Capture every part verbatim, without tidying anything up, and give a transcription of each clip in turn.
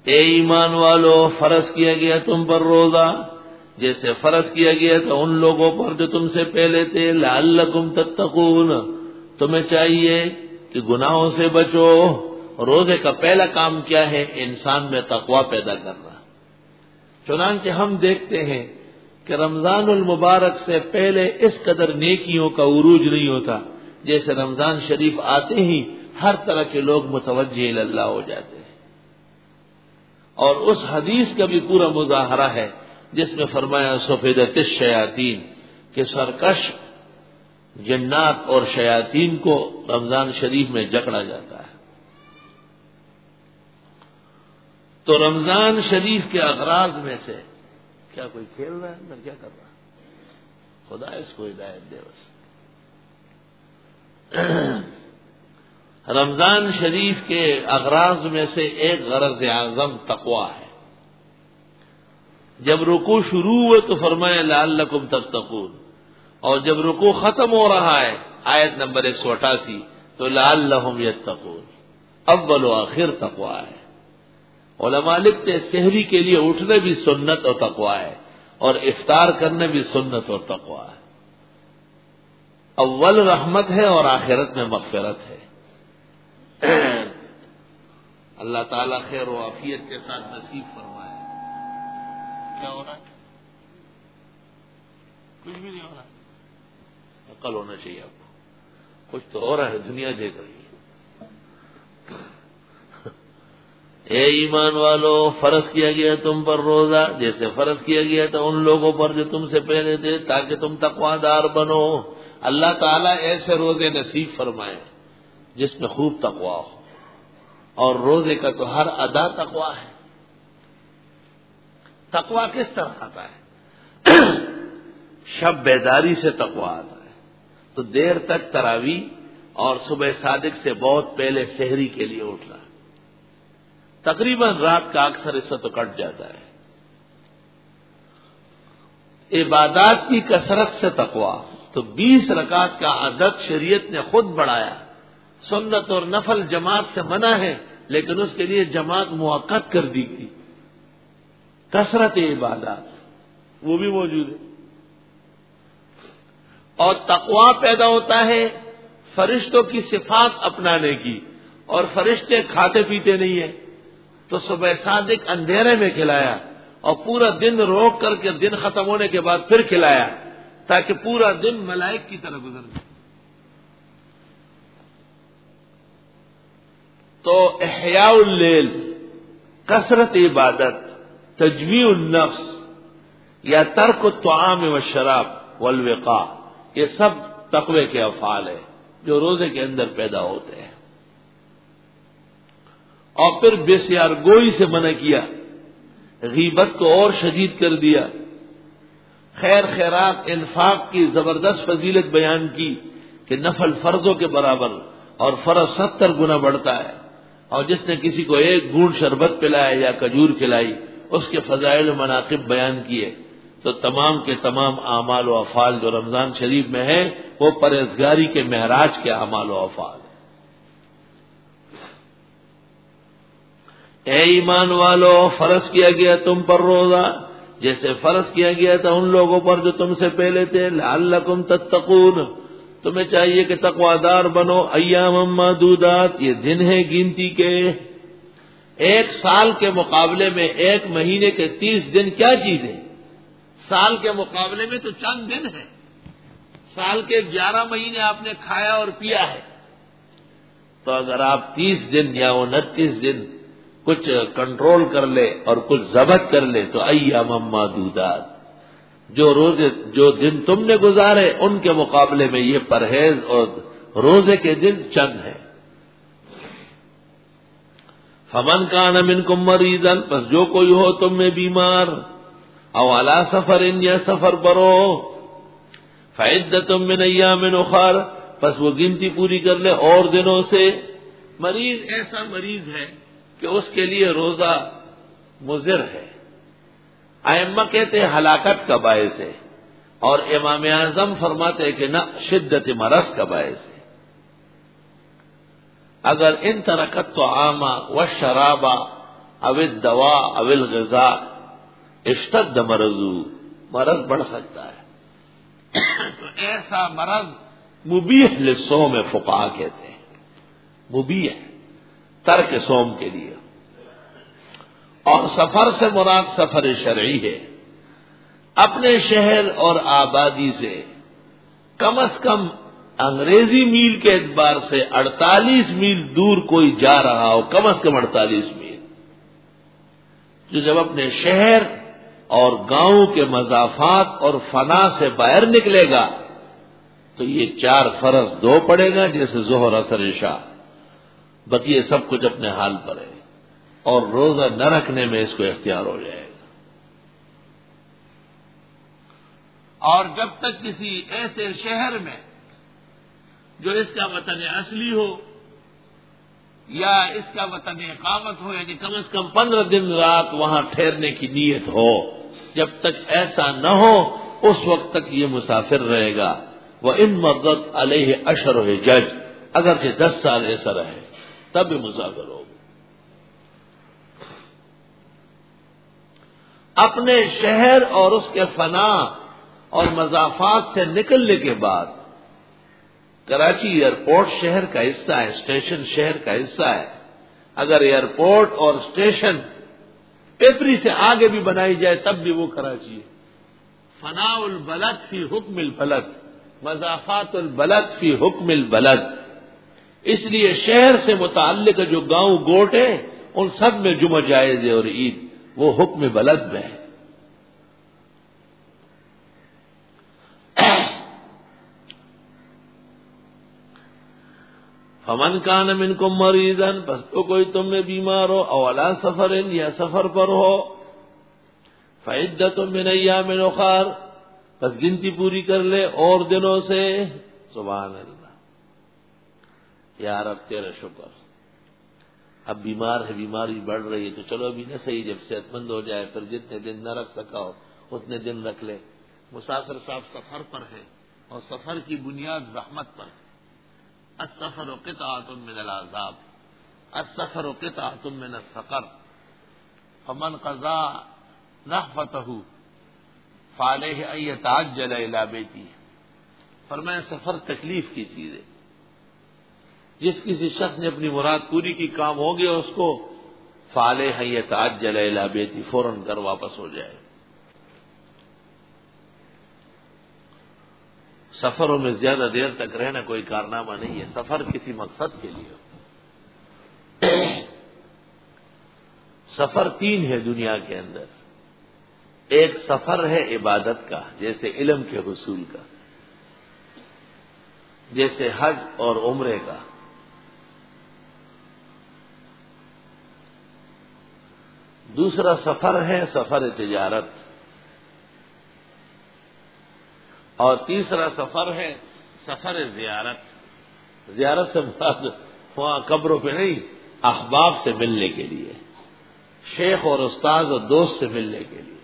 اے ایمان والو فرض کیا گیا تم پر روزہ جیسے فرض کیا گیا تھا ان لوگوں پر جو تم سے پہلے تھے، لعلکم تتقون، تمہیں چاہیے کہ گناہوں سے بچو۔ روزے کا پہلا کام کیا ہے؟ انسان میں تقوی پیدا کرنا۔ چنانچہ ہم دیکھتے ہیں کہ رمضان المبارک سے پہلے اس قدر نیکیوں کا عروج نہیں ہوتا، جیسے رمضان شریف آتے ہی ہر طرح کے لوگ متوجہ اللہ ہو جاتے ہیں۔ اور اس حدیث کا بھی پورا مظاہرہ ہے جس میں فرمایا صفدت الشیاطین کہ سرکش جنات اور شیاطین کو رمضان شریف میں جکڑا جاتا ہے۔ تو رمضان شریف کے اغراض میں سے کیا کوئی کھیل رہا ہے اندر؟ کیا کر رہا ہے؟ خدا اس کو ہدایت دے بس۔ رمضان شریف کے اغراض میں سے ایک غرض اعظم تقویٰ ہے۔ جب رکوع شروع ہوئے تو فرمایا لعلکم تتقون، اور جب رکوع ختم ہو رہا ہے آیت نمبر ایک سو اٹھاسی تو لعلہم یتقون، اول و آخر تقویٰ ہے۔ علماء لکھتے ہیں سحری کے لیے اٹھنا بھی سنت اور تقویٰ ہے، اور افطار کرنا بھی سنت اور تقویٰ ہے۔ اول رحمت ہے اور آخرت میں مغفرت ہے۔ اللہ تعالیٰ خیر و عافیت کے ساتھ نصیب فرمائے۔ کیا ہو رہا ہے؟ کچھ بھی نہیں ہو رہا۔ عقل ہونا چاہیے آپ کو، کچھ تو ہو رہا ہے، دنیا دیکھ رہی ہے۔ اے ایمان والو فرض کیا گیا تم پر روزہ جیسے فرض کیا گیا تھا ان لوگوں پر جو تم سے پہلے تھے، تاکہ تم تقویٰ دار بنو۔ اللہ تعالیٰ ایسے روزے نصیب فرمائے جس میں خوب تقویٰ ہو، اور روزے کا تو ہر ادا تقویٰ ہے۔ تقویٰ کس طرح آتا ہے؟ شب بیداری سے تقویٰ آتا ہے، تو دیر تک تراویح اور صبح صادق سے بہت پہلے سحری کے لیے اٹھنا، تقریباً رات کا اکثر حصہ تو کٹ جاتا ہے۔ عبادات کی کثرت سے تقویٰ، تو بیس رکعت کا عدد شریعت نے خود بڑھایا۔ سنت اور نفل جماعت سے منع ہے، لیکن اس کے لیے جماعت موقت کر دی گئی۔ کثرت عبادات وہ بھی موجود ہے، اور تقویٰ پیدا ہوتا ہے فرشتوں کی صفات اپنانے کی، اور فرشتے کھاتے پیتے نہیں ہیں، تو صبح صادق اندھیرے میں کھلایا اور پورا دن روک کر کے دن ختم ہونے کے بعد پھر کھلایا، تاکہ پورا دن ملائک کی طرح گزر جائے۔ تو احیاء اللیل، کثرت عبادت، تجویع النفس یا ترک الطعام والشراب والوقاء، یہ سب تقوی کے افعال ہیں جو روزے کے اندر پیدا ہوتے ہیں۔ اور پھر بسیار گوئی سے منع کیا، غیبت کو اور شدید کر دیا، خیر خیرات انفاق کی زبردست فضیلت بیان کی کہ نفل فرضوں کے برابر اور فرض ستر گنا بڑھتا ہے، اور جس نے کسی کو ایک گھونٹ شربت پلایا یا کھجور کھلائی اس کے فضائل و مناقب بیان کیے۔ تو تمام کے تمام اعمال و افعال جو رمضان شریف میں ہیں وہ پرہیزگاری کے معراج کے اعمال و افعال۔ اے ایمان والو فرض کیا گیا تم پر روزہ جیسے فرض کیا گیا تھا ان لوگوں پر جو تم سے پہلے تھے، لعلکم تتقون، تمہیں چاہیے کہ تقوی دار بنو۔ ایام معدودات، یہ دن ہیں گنتی کے۔ ایک سال کے مقابلے میں ایک مہینے کے تیس دن کیا چیز ہے؟ سال کے مقابلے میں تو چند دن ہے۔ سال کے گیارہ مہینے آپ نے کھایا اور پیا ہے، تو اگر آپ تیس دن یا انتیس دن کچھ کنٹرول کر لے اور کچھ ضبط کر لے تو ایام معدودات، جو روزے جو دن تم نے گزارے ان کے مقابلے میں یہ پرہیز اور روزے کے دن چند ہیں۔ فمن کان منکم مریضا، پس جو کوئی ہو تم میں بیمار، او علی سفر، یا سفر پر ہو، فعدۃ من ایام اخر، پس وہ گنتی پوری کر لے اور دنوں سے۔ مریض ایسا مریض ہے کہ اس کے لیے روزہ مضر ہے، ائمہ کہتے ہیں ہلاکت کا باعث ہے، اور امام اعظم فرماتے ہیں کہ نہ، شدت مرض کا باعث ہے۔ اگر ان ترکت طعام و شرابا او الدوا او الغذاء اشتد مرضو، مرض بڑھ سکتا ہے تو ایسا مرض مبیح للصوم فقہا کہتے ہیں، مبیح ترک صوم کے لیے۔ اور سفر سے مراد سفر شرعی ہے، اپنے شہر اور آبادی سے کم از کم انگریزی میل کے اعتبار سے اڑتالیس میل دور کوئی جا رہا ہو، کم از کم اڑتالیس میل، جو جب اپنے شہر اور گاؤں کے مضافات اور فنا سے باہر نکلے گا تو یہ چار فرض دو پڑے گا، جیسے ظہر عصر عشاء، بقیہ سب کچھ اپنے حال پر ہے، اور روزہ نہ رکھنے میں اس کو اختیار ہو جائے گا۔ اور جب تک کسی ایسے شہر میں جو اس کا وطن اصلی ہو یا اس کا وطن اقامت ہو، یعنی کم از کم پندرہ دن رات وہاں ٹھہرنے کی نیت ہو، جب تک ایسا نہ ہو اس وقت تک یہ مسافر رہے گا۔ وَإِن مَضَّتْ عَلَيْهِ عَشْرُ حِجَجٍ، اگرچہ دس سال ایسا رہے تب بھی مسافر ہوگا۔ اپنے شہر اور اس کے فنا اور مضافات سے نکلنے کے بعد، کراچی ایئرپورٹ شہر کا حصہ ہے، اسٹیشن شہر کا حصہ ہے، اگر ایئرپورٹ اور اسٹیشن پیپری سے آگے بھی بنائی جائے تب بھی وہ کراچی ہے۔ فنا البلد فی حکم البلد، مضافات البلد فی حکم البلد، اس لیے شہر سے متعلق جو گاؤں گوٹ ہے ان سب میں جمعہ جائز ہے اور عید وہ حکم بلد میں ہے۔ فمن کان منکم مریضا، پس تو کوئی تم میں بیمار ہو، او علی سفر، یا سفر پر ہو، فعدۃ من ایام اخر، پس گنتی پوری کر لے اور دنوں سے۔ سبحان اللہ، یا رب تیرا شکر، اب بیمار ہے، بیماری بڑھ رہی ہے تو چلو ابھی نہ صحیح، جب صحت مند ہو جائے پھر جتنے دن نہ رکھ سکا ہو اتنے دن رکھ لے۔ مسافر صاحب سفر پر ہے اور سفر کی بنیاد زحمت پر ہے۔ السفر قطعۃ من العذاب، السفر قطعۃ من السقر، فمن قضى نحفته فعليه ان يتعجل الى بيته۔ فرمایا سفر تکلیف کی چیز ہے، جس کسی شخص نے اپنی مراد پوری کی، کام ہو گیا اس کو، فعليه ان يتعجل الى بيته، فوراً گھر واپس ہو جائے۔ سفروں میں زیادہ دیر تک رہنا کوئی کارنامہ نہیں ہے، سفر کسی مقصد کے لیے ہو۔ سفر تین ہے دنیا کے اندر، ایک سفر ہے عبادت کا، جیسے علم کے حصول کا، جیسے حج اور عمرے کا۔ دوسرا سفر ہے سفر تجارت، اور تیسرا سفر ہے سفر زیارت۔ زیارت سے مراد وہاں قبروں پہ نہیں، احباب سے ملنے کے لیے، شیخ اور استاد اور دوست سے ملنے کے لیے۔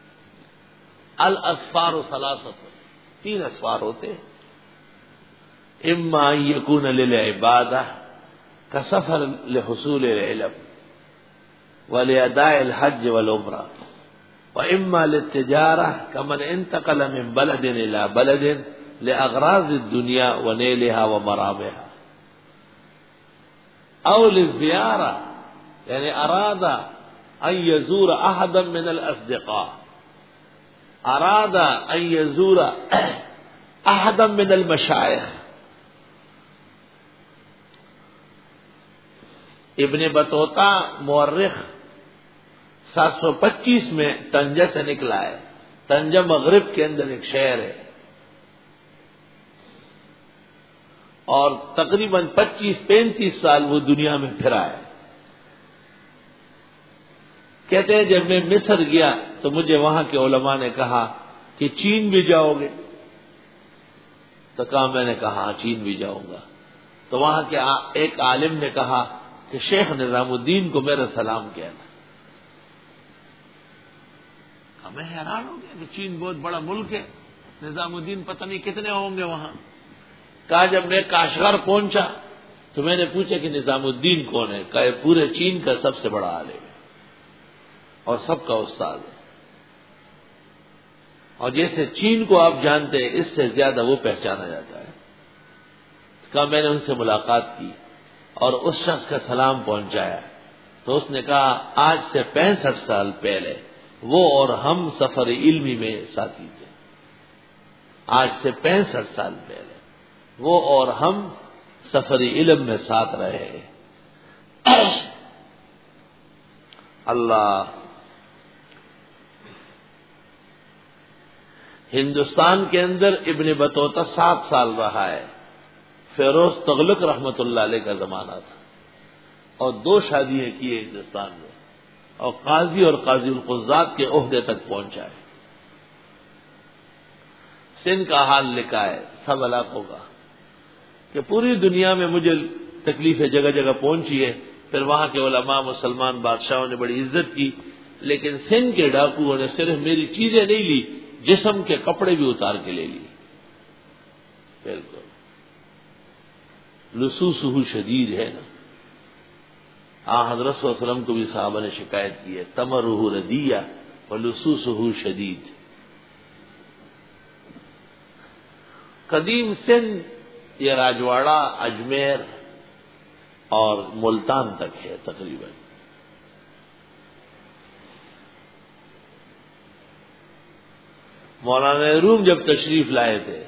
الاسفار ثلاثۃ، تین اسفار ہوتے ہیں، اما ان یکون للعبادہ کسفر لحصول العلم ولاداء الحج والعمرہ، وإما للتجارة كمن انتقل من بلد إلى بلد لأغراض الدنيا ونيلها ومرامها، أو للزيارة يعني أراد أن يزور أحدا من الأصدقاء، أراد أن يزور أحدا من المشايخ۔ ابن بطوطہ مورخ سات سو پچیس میں طنجہ سے نکلا ہے، طنجہ مغرب کے اندر ایک شہر ہے، اور تقریباً پچیس پینتیس سال وہ دنیا میں پھرا ہے۔ کہتے ہیں جب میں مصر گیا تو مجھے وہاں کے علماء نے کہا کہ چین بھی جاؤ گے؟ تو کہا میں نے کہا ہاں چین بھی جاؤں گا۔ تو وہاں کے ایک عالم نے کہا کہ شیخ نظام الدین کو میرا سلام کہنا۔ میں حیران ہو گیا کہ چین بہت بڑا ملک ہے، نظام الدین پتہ نہیں کتنے ہوں گے وہاں۔ کہا جب میں کاشغر پہنچا تو میں نے پوچھا کہ نظام الدین کون ہے؟ کہا پورے چین کا سب سے بڑا عالم ہے۔ اور سب کا استاد ہے. اور جیسے چین کو آپ جانتے ہیں اس سے زیادہ وہ پہچانا جاتا ہے. کہا میں نے ان سے ملاقات کی اور اس شخص کا سلام پہنچایا تو اس نے کہا آج سے پینسٹھ سال پہلے وہ اور ہم سفر علمی میں ساتھی تھے. آج سے پینسٹھ سال پہلے وہ اور ہم سفر علم میں ساتھ رہے. اللہ. ہندوستان کے اندر ابن بطوطہ سات سال رہا ہے. فیروز تغلق رحمت اللہ علیہ کا زمانہ تھا اور دو شادیاں کی ہندوستان میں اور قاضی اور قاضی القضات کے عہدے تک پہنچا ہے. سندھ کا حال لکھا ہے سب علاقوں کا کہ پوری دنیا میں مجھے تکلیفیں جگہ جگہ پہنچی ہے. پھر وہاں کے علماء مسلمان بادشاہوں نے بڑی عزت کی لیکن سندھ کے ڈاکوؤں نے صرف میری چیزیں نہیں لی جسم کے کپڑے بھی اتار کے لے لی. بالکل لصوصہ شدید ہے نا. آ حضرت صلی اللہ علیہ وسلم کو بھی صحابہ نے شکایت کی ہے تمرہ ردیہ ولصوصہ شدید. قدیم سندھ یہ راجواڑہ اجمیر اور ملتان تک ہے تقریباً. مولانا روم جب تشریف لائے تھے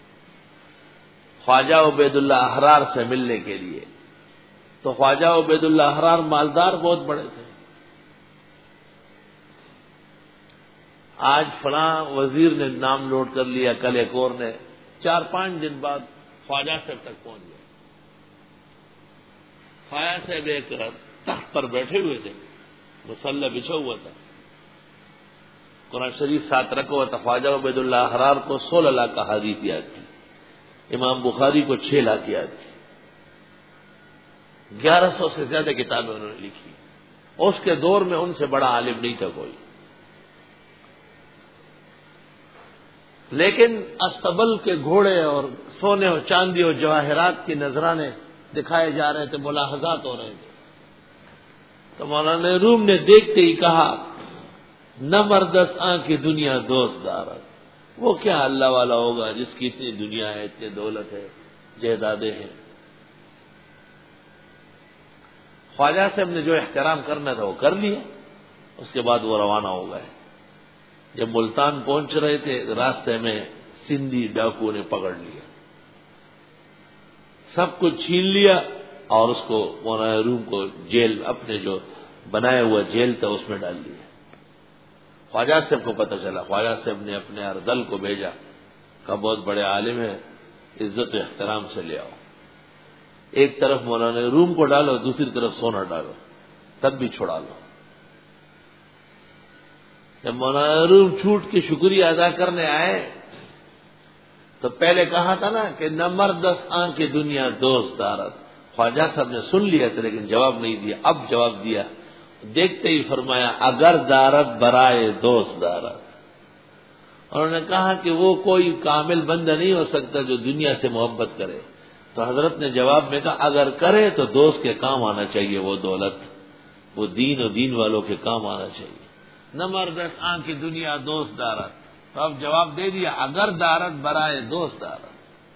خواجہ عبید اللہ احرار سے ملنے کے لیے تو خواجہ عبید اللہ احرار مالدار بہت بڑے تھے. آج فلاں وزیر نے نام نوٹ کر لیا کل ایک اور نے. چار پانچ دن بعد خواجہ صاحب تک پہنچ گئے. خواجہ صاحب ایک تخت پر بیٹھے ہوئے تھے مصلی بچھا ہوا تھا قرآن شریف ساتھ رکھا ہوا تھا. خواجہ عبید اللہ احرار کو سولہ لاکھ کا حدیث یاد تھی. امام بخاری کو چھ لاکھ یاد تھی. گیارہ سو سے زیادہ کتابیں انہوں نے لکھی. اس کے دور میں ان سے بڑا عالم نہیں تھا کوئی. لیکن استبل کے گھوڑے اور سونے اور چاندی اور جواہرات کی نذرانے دکھائے جا رہے تھے ملاحظات ہو رہے تھے. تو مولانا روم نے دیکھتے ہی کہا نہ مردس آن کی دنیا دوست دارت. وہ کیا اللہ والا ہوگا جس کی اتنی دنیا ہے اتنی دولت ہے جائیدادیں ہیں. خواجہ صاحب نے جو احترام کرنا تھا وہ کر لیا. اس کے بعد وہ روانہ ہو گئے. جب ملتان پہنچ رہے تھے راستے میں سندھی ڈاکو نے پکڑ لیا سب کچھ چھین لیا اور اس کو مولانا روم کو جیل اپنے جو بنایا ہوا جیل تھا اس میں ڈال دیا. خواجہ صاحب کو پتہ چلا. خواجہ صاحب نے اپنے اردل کو بھیجا کہ بہت بڑے عالم ہیں عزت و احترام سے لے آؤ. ایک طرف مولانا روم کو ڈالو دوسری طرف سونا ڈالو تب بھی چھڑا لو. جب مولانا روم چھوٹ کے شکریہ ادا کرنے آئے تو پہلے کہا تھا نا کہ نہ مردس آن کی دنیا دوست دارت. خواجہ صاحب نے سن لیا تھا لیکن جواب نہیں دیا. اب جواب دیا. دیکھتے ہی فرمایا اگر دارت برائے دوست دارت. انہوں نے کہا کہ وہ کوئی کامل بندہ نہیں ہو سکتا جو دنیا سے محبت کرے. تو حضرت نے جواب میں کہا اگر کرے تو دوست کے کام آنا چاہیے. وہ دولت وہ دین و دین والوں کے کام آنا چاہیے. نہ مردس آن کی دنیا دوست دارت. تو اب جواب دے دیا اگر دارت برائے دوست دارت.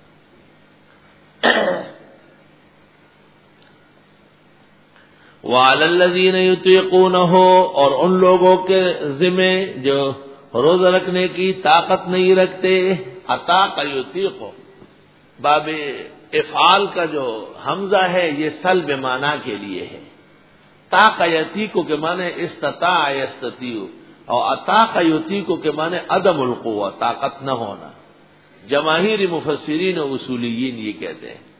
وَعَلَى الَّذِينَ يُطِيقُونَهُ اور ان لوگوں کے ذمہ جو روزہ رکھنے کی طاقت نہیں رکھتے. اطاق یطیق باب افعال کا جو حمزہ ہے یہ سلب معنی کے لیے ہے. طاق یطیق کے معنی استطاع یستطیع اور اطاق یطیق کے معنی عدم القوہ طاقت نہ ہونا. جماہیر مفسرین و اصولیین یہ کہتے ہیں.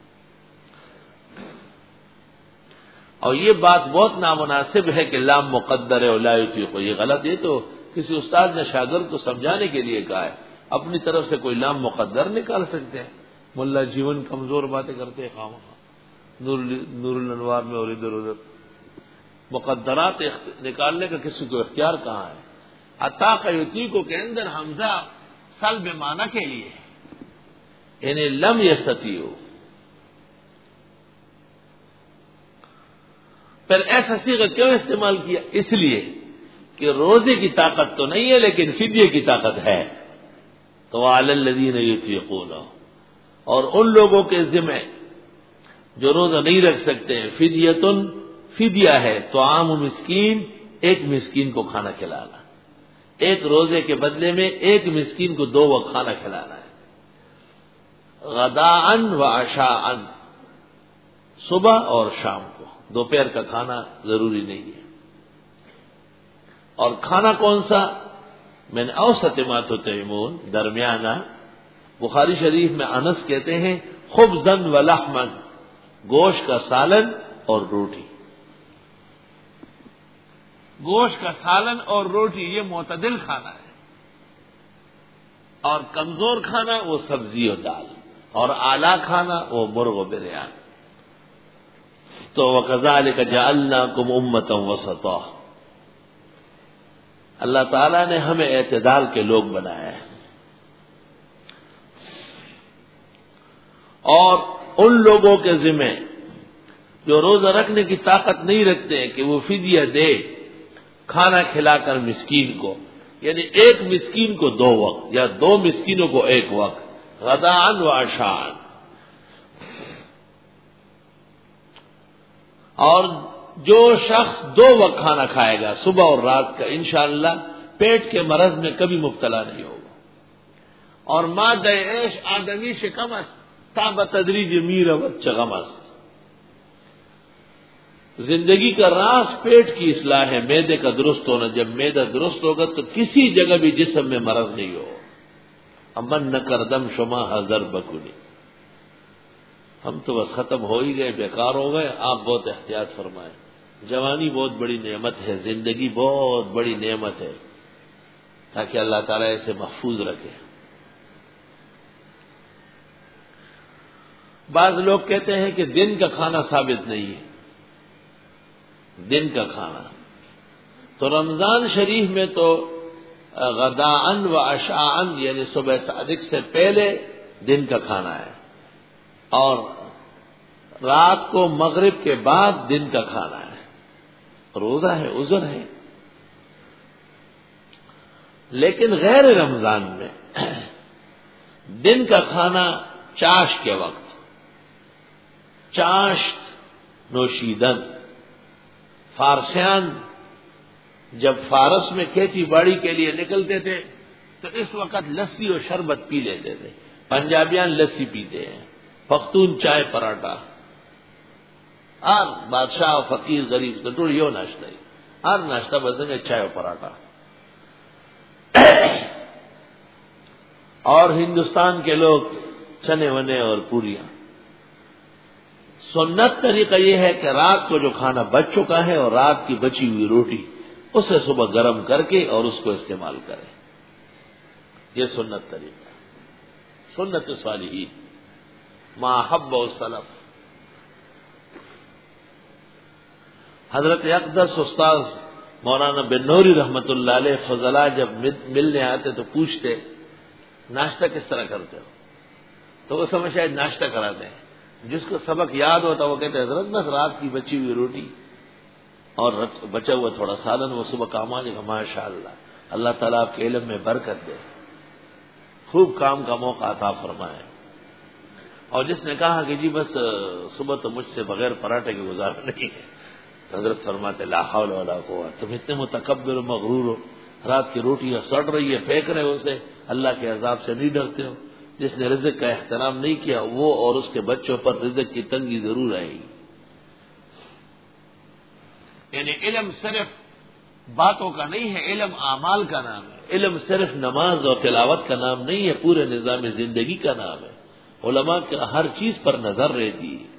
اور یہ بات بہت نامناسب ہے کہ لام مقدر ہے لا یطیق. یہ غلط. یہ تو کسی استاد نے شاگرد کو سمجھانے کے لیے کہا ہے. اپنی طرف سے کوئی لام مقدر نکال سکتے ہیں. ملا جیون کمزور باتیں کرتے ہیں خامخواہ نور نور الانوار میں اور ادھر ادھر. مقدرات نکالنے کا کسی کو اختیار کہاں ہے. اطاق یطیق کے اندر حمزہ سلب معنی کے لیے یعنی لم یستطیع. پھر ایسا صیغہ کیوں استعمال کیا؟ اس لیے کہ روزے کی طاقت تو نہیں ہے لیکن فدیے کی طاقت ہے، تو علی الذین یطیقون، اور ان لوگوں کے ذمہ جو روزہ نہیں رکھ سکتے، فدیتن فدیہ ہے، طعام مسکین، ایک مسکین کو کھانا کھلانا، ایک روزے کے بدلے میں ایک مسکین کو دو وقت کھانا کھلانا ہے، غداءً و عشاءً، صبح اور شام کو، دوپہر کا کھانا ضروری نہیں ہے۔ اور کھانا کون سا؟ میں نے اوسط ما تطعمون، درمیانہ۔ بخاری شریف میں انس کہتے ہیں خبزاً و لحماً، گوشت کا سالن اور روٹی، گوشت کا سالن اور روٹی، یہ معتدل کھانا ہے، اور کمزور کھانا وہ سبزی اور دال، اور اعلیٰ کھانا وہ مرغ و بریان۔ تو وَكَذَلِكَ جَعَلْنَاكُمْ أُمَّةً وَسَطًا، اللہ تعالیٰ نے ہمیں اعتدال کے لوگ بنایا ہے، اور ان لوگوں کے ذمہ جو روزہ رکھنے کی طاقت نہیں رکھتے کہ وہ فدیہ دے، کھانا کھلا کر مسکین کو، یعنی ایک مسکین کو دو وقت یا دو مسکینوں کو ایک وقت، غداءً و عشاءً۔ اور جو شخص دو وقت کھانا کھائے گا صبح اور رات کا، انشاءاللہ پیٹ کے مرض میں کبھی مبتلا نہیں ہوگا، اور مادہ عیش آدمی سے کم است تا بتدریج میرا چغم است۔ زندگی کا راز پیٹ کی اصلاح ہے، معدے کا درست ہونا۔ جب معدہ درست ہوگا تو کسی جگہ بھی جسم میں مرض نہیں ہو۔ امن نہ کردم شما حضر بکلی، ہم تو بس ختم ہو ہی گئے، بیکار ہو گئے، آپ بہت احتیاط فرمائیں۔ جوانی بہت بڑی نعمت ہے، زندگی بہت بڑی نعمت ہے، تاکہ اللہ تعالیٰ اسے محفوظ رکھے۔ بعض لوگ کہتے ہیں کہ دن کا کھانا ثابت نہیں ہے، دن کا کھانا تو رمضان شریف میں تو غداءً و عشاءً، یعنی صبح صادق سے پہلے دن کا کھانا ہے، اور رات کو مغرب کے بعد دن کا کھانا ہے۔ روزہ ہے، عذر ہے۔ لیکن غیر رمضان میں دن کا کھانا چاش کے وقت، چاشت نوشیدن، فارسیان جب فارس میں کھیتی باڑی کے لیے نکلتے تھے تو اس وقت لسی اور شربت پی لیتے تھے۔ پنجابیان لسی پیتے ہیں، پختون چائے پراٹھا، اور بادشاہ اور فقیر غریب تو ٹوڑ یو ناشتہ ہی، ہر ناشتہ بدلیں گے چائے اور پراٹھا۔ اور ہندوستان کے لوگ چنے ونے اور پوریاں۔ سنت طریقہ یہ ہے کہ رات کو جو کھانا بچ چکا ہے اور رات کی بچی ہوئی روٹی اسے صبح گرم کر کے اور اس کو استعمال کریں، یہ سنت طریقہ ہے، سنت صالحین ما حب السلف۔ حضرت اقدس استاذ مولانا بن نوری رحمت اللہ علیہ فضلاء جب ملنے آتے تو پوچھتے ناشتہ کس طرح کرتے ہو، تو وہ سمجھ شاید ناشتہ کراتے ہیں۔ جس کو سبق یاد ہوتا وہ کہتے ہیں حضرت بس رات کی بچی ہوئی روٹی اور بچا ہوا تھوڑا سالن، وہ صبح کام آنے کا۔ ماشاء اللہ، اللہ تعالیٰ آپ کے علم میں برکت دے، خوب کام کا موقع عطا فرمائے۔ اور جس نے کہا کہ جی بس صبح تو مجھ سے بغیر پراٹھے کے گزارا نہیں ہے، حضرت فرماتے لا حول ولا قوت، تم اتنے متکبر و مغرور ہو، رات کی روٹیاں سڑ رہی ہے پھینک رہے ہو اسے، اللہ کے عذاب سے نہیں ڈرتے ہو؟ جس نے رزق کا احترام نہیں کیا وہ اور اس کے بچوں پر رزق کی تنگی ضرور آئے گی۔ یعنی علم صرف باتوں کا نہیں ہے، علم اعمال کا نام ہے۔ علم صرف نماز اور تلاوت کا نام نہیں ہے، پورے نظام زندگی کا نام ہے۔ علماء کی ہر چیز پر نظر رہتی ہے۔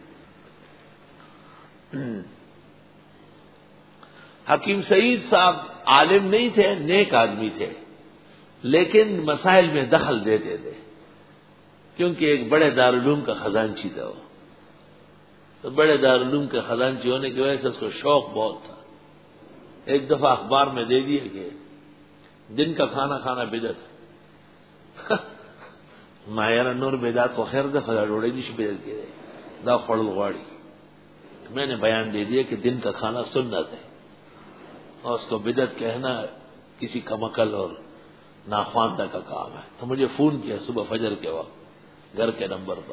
حکیم سعید صاحب عالم نہیں تھے، نیک آدمی تھے، لیکن مسائل میں دخل دیتے تھے، کیونکہ ایک بڑے دارالعلوم کا خزانچی تھا وہ، تو بڑے دارالعلوم کے خزانچی ہونے کی وجہ سے اس کو شوق بہت تھا۔ ایک دفعہ اخبار میں دے دیے کہ دن کا کھانا کھانا بدعت ماہر نور بدعت کو خیر دفعہ ڈوڑے جیش بدعت کے دا خڑل غواڑی، میں نے بیان دے دیا کہ دن کا کھانا سنت ہے، اور اس کو بدعت کہنا کسی کمکل اور ناخواندہ کا کام ہے. تو مجھے فون کیا صبح فجر کے وقت گھر کے نمبر پر،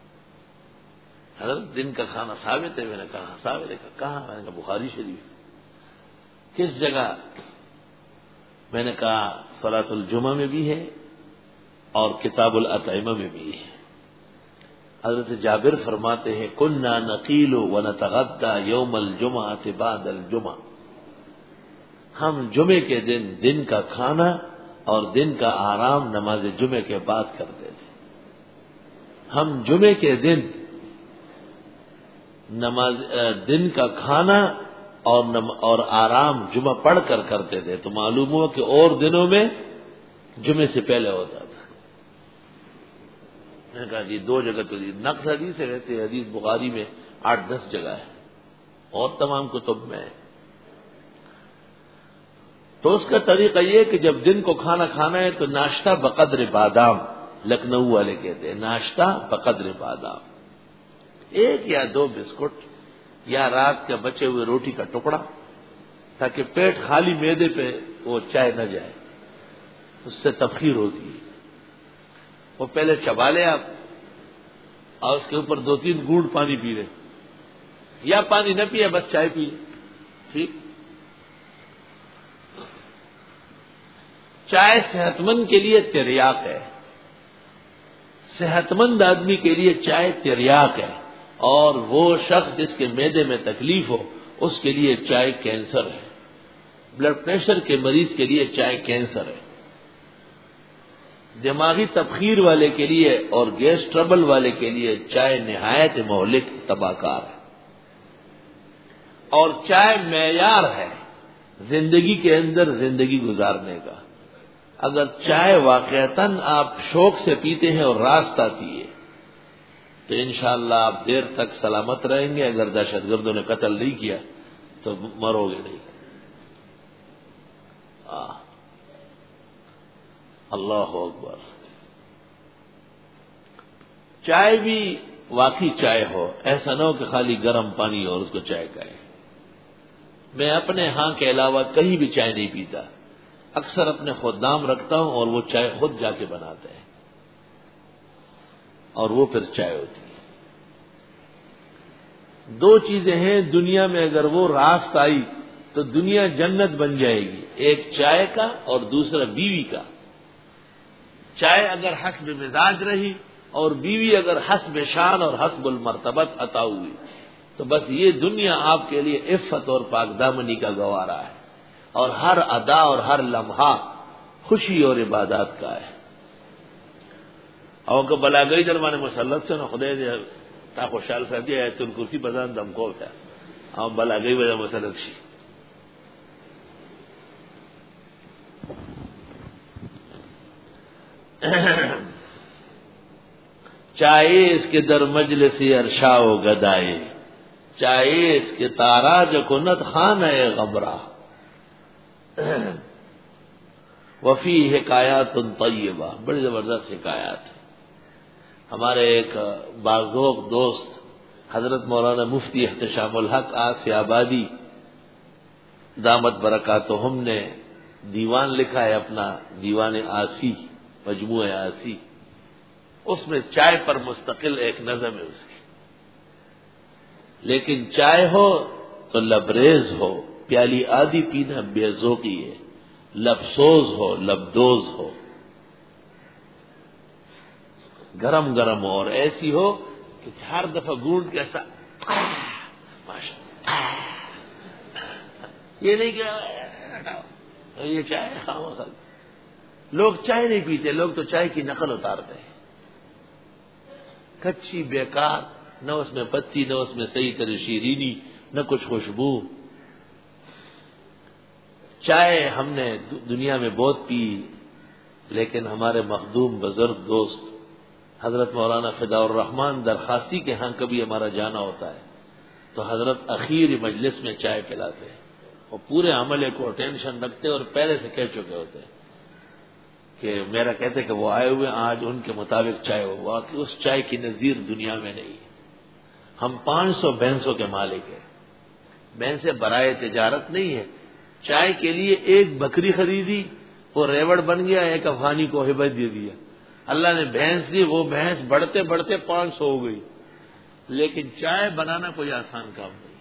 حضرت دن کا کھانا ثابت ہے؟ میں نے کہا ثابت ہے. کہاں؟ میں نے کہا بخاری شریف. کس جگہ؟ میں نے کہا صلاۃ الجمعہ میں بھی ہے اور کتاب الاطعمہ میں بھی ہے. حضرت جابر فرماتے ہیں کنا نقیل ونتغدى یوم الجمعۃ بعد الجمعہ، ہم جمعے کے دن دن کا کھانا اور دن کا آرام نماز جمعے کے بعد کرتے تھے. ہم جمعے کے دن نماز دن کا کھانا اور نم اور آرام جمعہ پڑھ کر کرتے تھے. تو معلوم ہوا کہ اور دنوں میں جمعے سے پہلے ہوتا تھا. میں نے کہا جی دو جگہ تو نقص حدیث ہے، ویسے حدیث بخاری میں آٹھ دس جگہ ہے اور تمام کتب میں ہے. تو اس کا طریقہ یہ کہ جب دن کو کھانا کھانا ہے تو ناشتہ بقدر بادام، لکھنؤ والے کہتے ہیں ناشتہ بقدر بادام، ایک یا دو بسکٹ یا رات کے بچے ہوئے روٹی کا ٹکڑا، تاکہ پیٹ خالی معدے پہ وہ چائے نہ جائے، اس سے تبخیر ہوتی ہے. وہ پہلے چبا لے آپ اور اس کے اوپر دو تین گھونٹ پانی پی لیں، یا پانی نہ پیے بس چائے پی لیں. ٹھیک. چائے صحت مند کے لیے تریاق ہے، صحت مند آدمی کے لیے چائے تریاق ہے، اور وہ شخص جس کے معدے میں تکلیف ہو اس کے لیے چائے کینسر ہے. بلڈ پریشر کے مریض کے لیے چائے کینسر ہے. دماغی تبخیر والے کے لیے اور گیس ٹربل والے کے لیے چائے نہایت مہلک تباہ کار ہے. اور چائے معیار ہے زندگی کے اندر زندگی گزارنے کا. اگر چائے واقعتاً آپ شوق سے پیتے ہیں اور راست آتی ہے تو انشاءاللہ آپ دیر تک سلامت رہیں گے. اگر دہشت گردوں نے قتل نہیں کیا تو مرو گے نہیں. آہ اللہ اکبر. چائے بھی واقعی چائے ہو، ایسا نہ ہو کہ خالی گرم پانی اور اس کو چائے کہے. میں اپنے ہاں کے علاوہ کہیں بھی چائے نہیں پیتا، اکثر اپنے خدام رکھتا ہوں اور وہ چائے خود جا کے بناتے ہیں اور وہ پھر چائے ہوتی ہے. دو چیزیں ہیں دنیا میں، اگر وہ راست آئی تو دنیا جنت بن جائے گی، ایک چائے کا اور دوسرا بیوی کا. چائے اگر حسب مزاج رہی اور بیوی اگر حسب شان اور حسب المرتبت عطا ہوئی تو بس یہ دنیا آپ کے لیے عفت اور پاک دامنی کا گوارا ہے، اور ہر ادا اور ہر لمحہ خوشی اور عبادات کا ہے. اور کہ بلا گئی درمان مسلط سے نہ خدے دے تا خوشحال سے دیا ہے تن کرسی بزان دم کو ہوتا ہے اور بلا گئی وجہ مسلط شی. چاہے اس کے در مجلس ارشا و گدائے، چاہے اس کے تاراج کنت خان ہے غمرہ. وفی حکایات طیبہ، بڑی زبردست حکایات. ہمارے ایک باذوق دوست حضرت مولانا مفتی احتشام الحق آسی آبادی دامت برکاتہم نے دیوان لکھا ہے اپنا، دیوان آسی، مجموعہ آسی. اس میں چائے پر مستقل ایک نظم ہے اس کی. لیکن چائے ہو تو لبریز ہو، پیالی آدھی پینا بے ذوقی ہے. لبسوز ہو، لبدوز ہو، گرم گرم ہو اور ایسی ہو کہ ہر دفعہ گونڈ کے ایسا یہ نہیں کہ یہ چائے خامخواہ. لوگ چائے نہیں پیتے، لوگ تو چائے کی نقل اتارتے ہیں. کچی بیکار، نہ اس میں پتی، نہ اس میں صحیح طرح شیرینی، نہ کچھ خوشبو. چائے ہم نے دنیا میں بہت پی، لیکن ہمارے مخدوم بزرگ دوست حضرت مولانا فدا الرحمان درخواستی کے ہاں کبھی ہمارا جانا ہوتا ہے تو حضرت اخیر مجلس میں چائے پلاتے ہیں اور پورے عملے کو ٹینشن رکھتے اور پہلے سے کہہ چکے ہوتے ہیں کہ میرا کہتے کہ وہ آئے ہوئے آج ان کے مطابق چائے ہو. واقعی اس چائے کی نظیر دنیا میں نہیں. ہم پانچ سو بھینسوں کے مالک ہیں. بھینسیں برائے تجارت نہیں ہے، چائے کے لیے ایک بکری خریدی، وہ ریوڑ بن گیا، ایک افغانی کو ہبت دے دیا، اللہ نے بھینس دی، وہ بھینس بڑھتے بڑھتے پانچ سو ہو گئی۔ لیکن چائے بنانا کوئی آسان کام نہیں،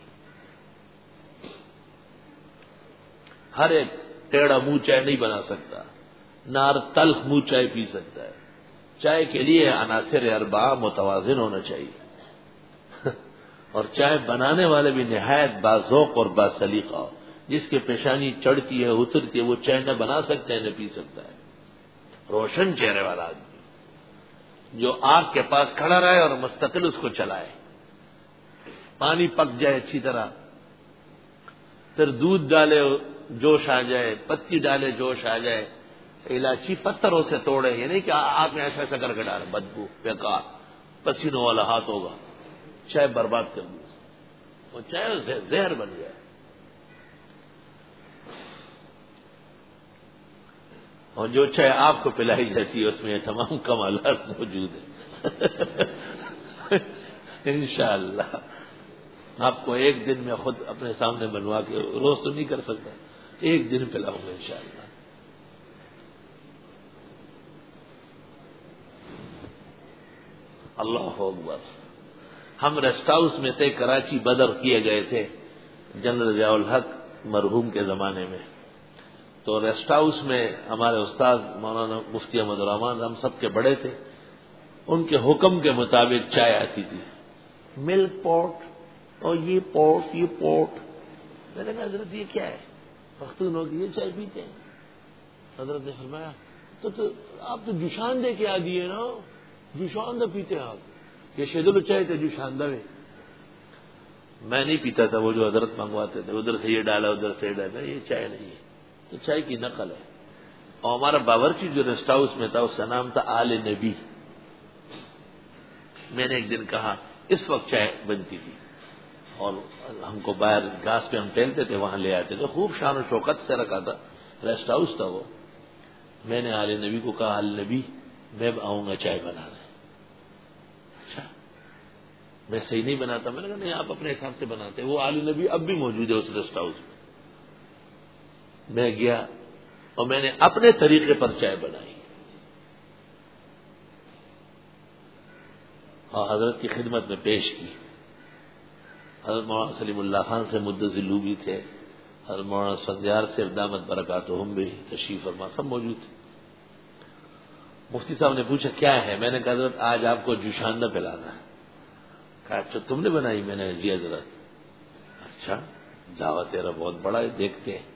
ہر ایک ٹیڑھا منہ چائے نہیں بنا سکتا، نار تلخ منہ چائے پی سکتا ہے۔ چائے کے لیے عناصر اربعہ متوازن ہونا چاہیے، اور چائے بنانے والے بھی نہایت باذوق اور باسلیقہ ہو۔ جس کے پیشانی چڑھتی ہے اترتی ہے وہ چائے نہ بنا سکتا ہے نہ پی سکتا ہے۔ روشن چہرے والا آدمی جو آگ کے پاس کھڑا رہے اور مستقل اس کو چلائے، پانی پک جائے اچھی طرح، پھر دودھ ڈالے جوش آ جائے، پتی ڈالے جوش آ جائے، الائچی پتھروں سے توڑے، یہ نہیں کہ آپ نے ایسا ایسا کر کے ڈالے، بدبو بیکار پسینوں والا ہاتھ ہوگا، چائے برباد کر دی، وہ چائے زہر بن گیا۔ اور جو چائے آپ کو پلائی جاتی ہے اس میں یہ تمام کمالات موجود ہیں۔ انشاءاللہ آپ کو ایک دن میں خود اپنے سامنے بنوا کے، روز تو نہیں کر سکتا، ایک دن پلاؤں گا انشاءاللہ۔ اللہ اکبر۔ ہم ریسٹ ہاؤس میں تھے، کراچی بدر کیے گئے تھے جنرل ضیاء الحق مرحوم کے زمانے میں، تو ریسٹ ہاؤس میں ہمارے استاد مولانا مفتی احمد الرحمان ہم سب کے بڑے تھے، ان کے حکم کے مطابق چائے آتی تھی، ملک پوٹ اور یہ پوٹ یہ پوٹ۔ میں نے کہا حضرت یہ کیا ہے؟ پختون لوگ یہ چائے پیتے ہیں؟ حضرت نے فرمایا تو, تو آپ تو جوشاندہ کے عادی ہے نا، جوشاندہ پیتے ہیں آپ، یہ شیدل چائے تھے جوشاندہ میں۔ میں نہیں پیتا تھا، وہ جو حضرت منگواتے تھے ادھر سے یہ ڈالا ادھر سے یہ ڈالا، یہ چائے نہیں ہے، تو چائے کی نقل ہے۔ اور ہمارا باورچی جو ریسٹ ہاؤس میں تھا اس کا نام تھا آل نبی۔ میں نے ایک دن کہا، اس وقت چائے بنتی تھی اور ہم کو باہر گھاس پہ ہم ٹہلتے تھے وہاں لے آتے تھے، خوب شان و شوکت سے رکھا تھا، ریسٹ ہاؤس تھا وہ۔ میں نے آل نبی کو کہا، آل نبی میں آؤں گا چائے بنانا۔ اچھا میں صحیح نہیں بناتا؟ میں نے کہا نہیں آپ اپنے حساب سے بناتے۔ وہ آل نبی اب بھی موجود ہے اس ریسٹ ہاؤس میں۔ میں گیا اور میں نے اپنے طریقے پر چائے بنائی اور حضرت کی خدمت میں پیش کی۔ حضرت مولانا سلیم اللہ خان سے مدظلو بھی تھے، حضرت مولانا سندیار سے دامت برکاتہم بھی تشریف فرما، سب موجود تھے۔ مفتی صاحب نے پوچھا کیا ہے؟ میں نے کہا حضرت آج آپ کو جوشاندہ پلانا ہے۔ کہا اچھا تم نے بنائی؟ میں نے جی حضرت۔ اچھا دعوت تیرا بہت بڑا ہے، دیکھتے ہیں۔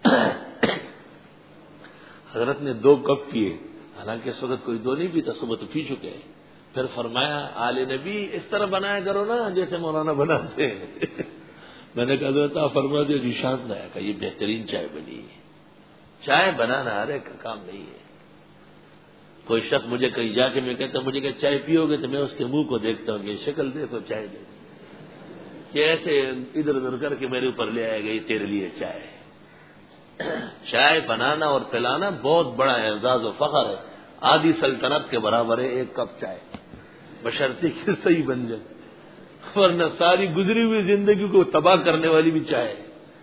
حضرت نے دو کپ پیے، حالانکہ اس وقت کوئی دو نہیں پیتا، صبح تو پی چکے ہیں۔ پھر فرمایا آل نبی اس طرح بنایا کرو نا جیسے مولانا بناتے ہیں۔ میں نے کہا حضرت آپ فرما دے جوشاندہ ہے، کہ یہ بہترین چائے بنی ہے۔ چائے بنانا ہر ایک کا کام نہیں ہے۔ کوئی شخص مجھے کہیں جا کے میں کہتا مجھے کہ چائے پیو گے، تو میں اس کے منہ کو دیکھتا ہوں کہ شکل دیکھو چائے دے، کہ ایسے ادھر ادھر کر کے میرے اوپر لے آئے گا یہ تیرے لیے چائے۔ چائے بنانا اور پلانا بہت بڑا اعزاز و فخر ہے، آدھی سلطنت کے برابر ہے ایک کپ چائے، بشرطے کہ صحیح بن جائے، ورنہ ساری گزری ہوئی زندگی کو تباہ کرنے والی بھی چائے۔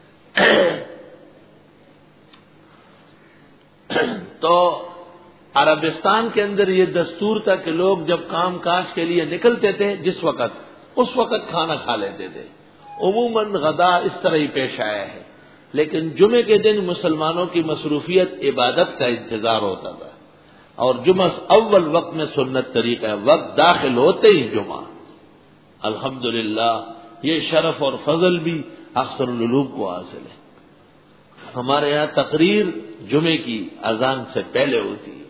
تو عربستان کے اندر یہ دستور تھا کہ لوگ جب کام کاج کے لیے نکلتے تھے جس وقت اس وقت کھانا کھا لیتے تھے، عموماً غدا اس طرح ہی پیش آیا ہے، لیکن جمعے کے دن مسلمانوں کی مصروفیت عبادت کا انتظار ہوتا تھا، اور جمعہ اول وقت میں سنت طریقہ ہے، وقت داخل ہوتے ہی جمعہ۔ الحمدللہ یہ شرف اور فضل بھی اکثر العلوم کو حاصل ہے۔ ہمارے یہاں تقریر جمعے کی اذان سے پہلے ہوتی ہے،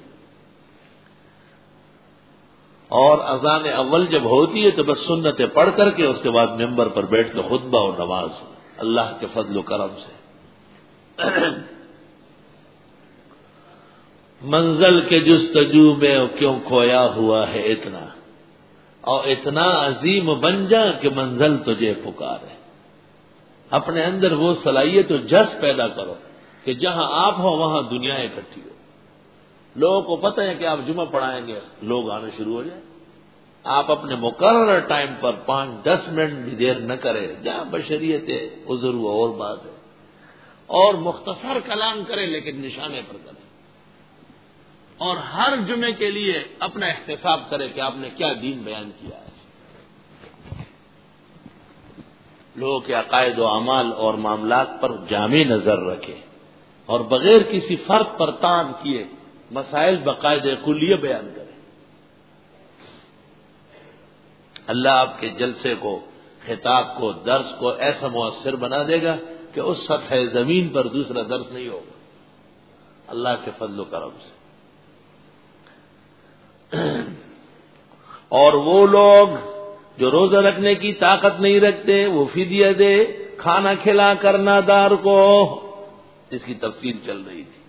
اور اذان اول جب ہوتی ہے تو بس سنتیں پڑھ کر کے اس کے بعد ممبر پر بیٹھ کے خطبہ اور نماز، اللہ کے فضل و کرم سے۔ منزل کے جستجو میں کیوں کھویا ہوا ہے اتنا، اور اتنا عظیم بن جا کہ منزل تجھے پکارے۔ اپنے اندر وہ صلاحیت و جذب پیدا کرو کہ جہاں آپ ہو وہاں دنیا اکٹھی ہو۔ لوگوں کو پتہ ہے کہ آپ جمعہ پڑھائیں گے، لوگ آنا شروع ہو جائیں۔ آپ اپنے مقررہ ٹائم پر پانچ دس منٹ بھی دیر نہ کرے، جہاں بشریت عذر ہوا اور بات ہے، اور مختصر کلام کرے لیکن نشانے پر کرے، اور ہر جمعے کے لیے اپنا احتساب کرے کہ آپ نے کیا دین بیان کیا ہے، لوگوں کے عقائد و اعمال اور معاملات پر جامع نظر رکھے اور بغیر کسی فرد پر طعن کیے مسائل باقاعدہ کلیہ بیان کرے۔ اللہ آپ کے جلسے کو، خطاب کو، درس کو ایسا مؤثر بنا دے گا کہ اس سطح زمین پر دوسرا درس نہیں ہوگا، اللہ کے فضل و کرم سے۔ اور وہ لوگ جو روزہ رکھنے کی طاقت نہیں رکھتے وہ فدیہ دے، کھانا کھلا کر نادار کو، اس کی تفصیل چل رہی تھی۔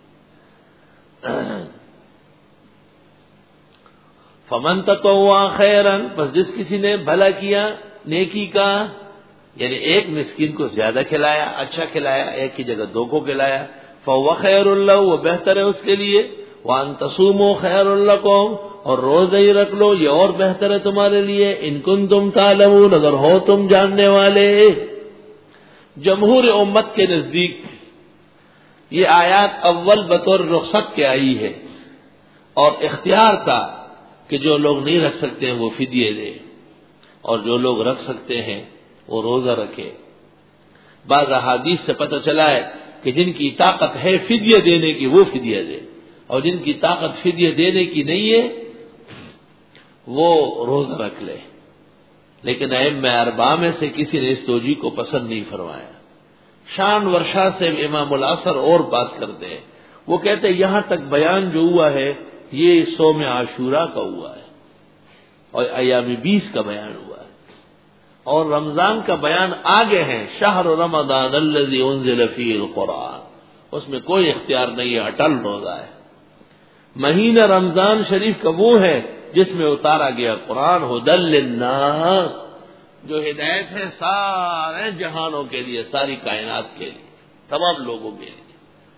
فمن تطوع خیرا، پس جس کسی نے بھلا کیا، نیکی کا، یعنی ایک مسکین کو زیادہ کھلایا، اچھا کھلایا، ایک کی جگہ دو کو کھلایا، فهو خیر له، وہ بہتر ہے اس کے لیے، وان تصوموا خیر لکم، اور روزہ ہی رکھ لو یہ اور بہتر ہے تمہارے لیے، ان کنتم تعلمون، اگر ہو تم جاننے والے۔ جمہور امت کے نزدیک یہ آیات اول بطور رخصت کے آئی ہے، اور اختیار تھا کہ جو لوگ نہیں رکھ سکتے ہیں وہ فدیے دے، اور جو لوگ رکھ سکتے ہیں وہ روزہ رکھے۔ بعض احادیث سے پتہ چلا ہے کہ جن کی طاقت ہے فدیہ دینے کی وہ فدیہ دے، اور جن کی طاقت فدیہ دینے کی نہیں ہے وہ روزہ رکھ لے، لیکن ائمہ اربعہ میں سے کسی نے اس توجیہ کو پسند نہیں فرمایا۔ شان ورشا سے امام الاثر اور بات کرتے ہیں، وہ کہتے ہیں یہاں تک بیان جو ہوا ہے یہ صوم عاشورہ کا ہوا ہے اور ایام بیس کا بیان ہوا ہے، اور رمضان کا بیان آگے ہے، شہر رمضان الذی انزل فیہ القرآن، اس میں کوئی اختیار نہیں ہے، اٹل روزہ ہے۔ مہینہ رمضان شریف کا وہ ہے جس میں اتارا گیا قرآن، ھدی للناس، جو ہدایت ہے سارے جہانوں کے لیے، ساری کائنات کے لیے، تمام لوگوں کے لیے۔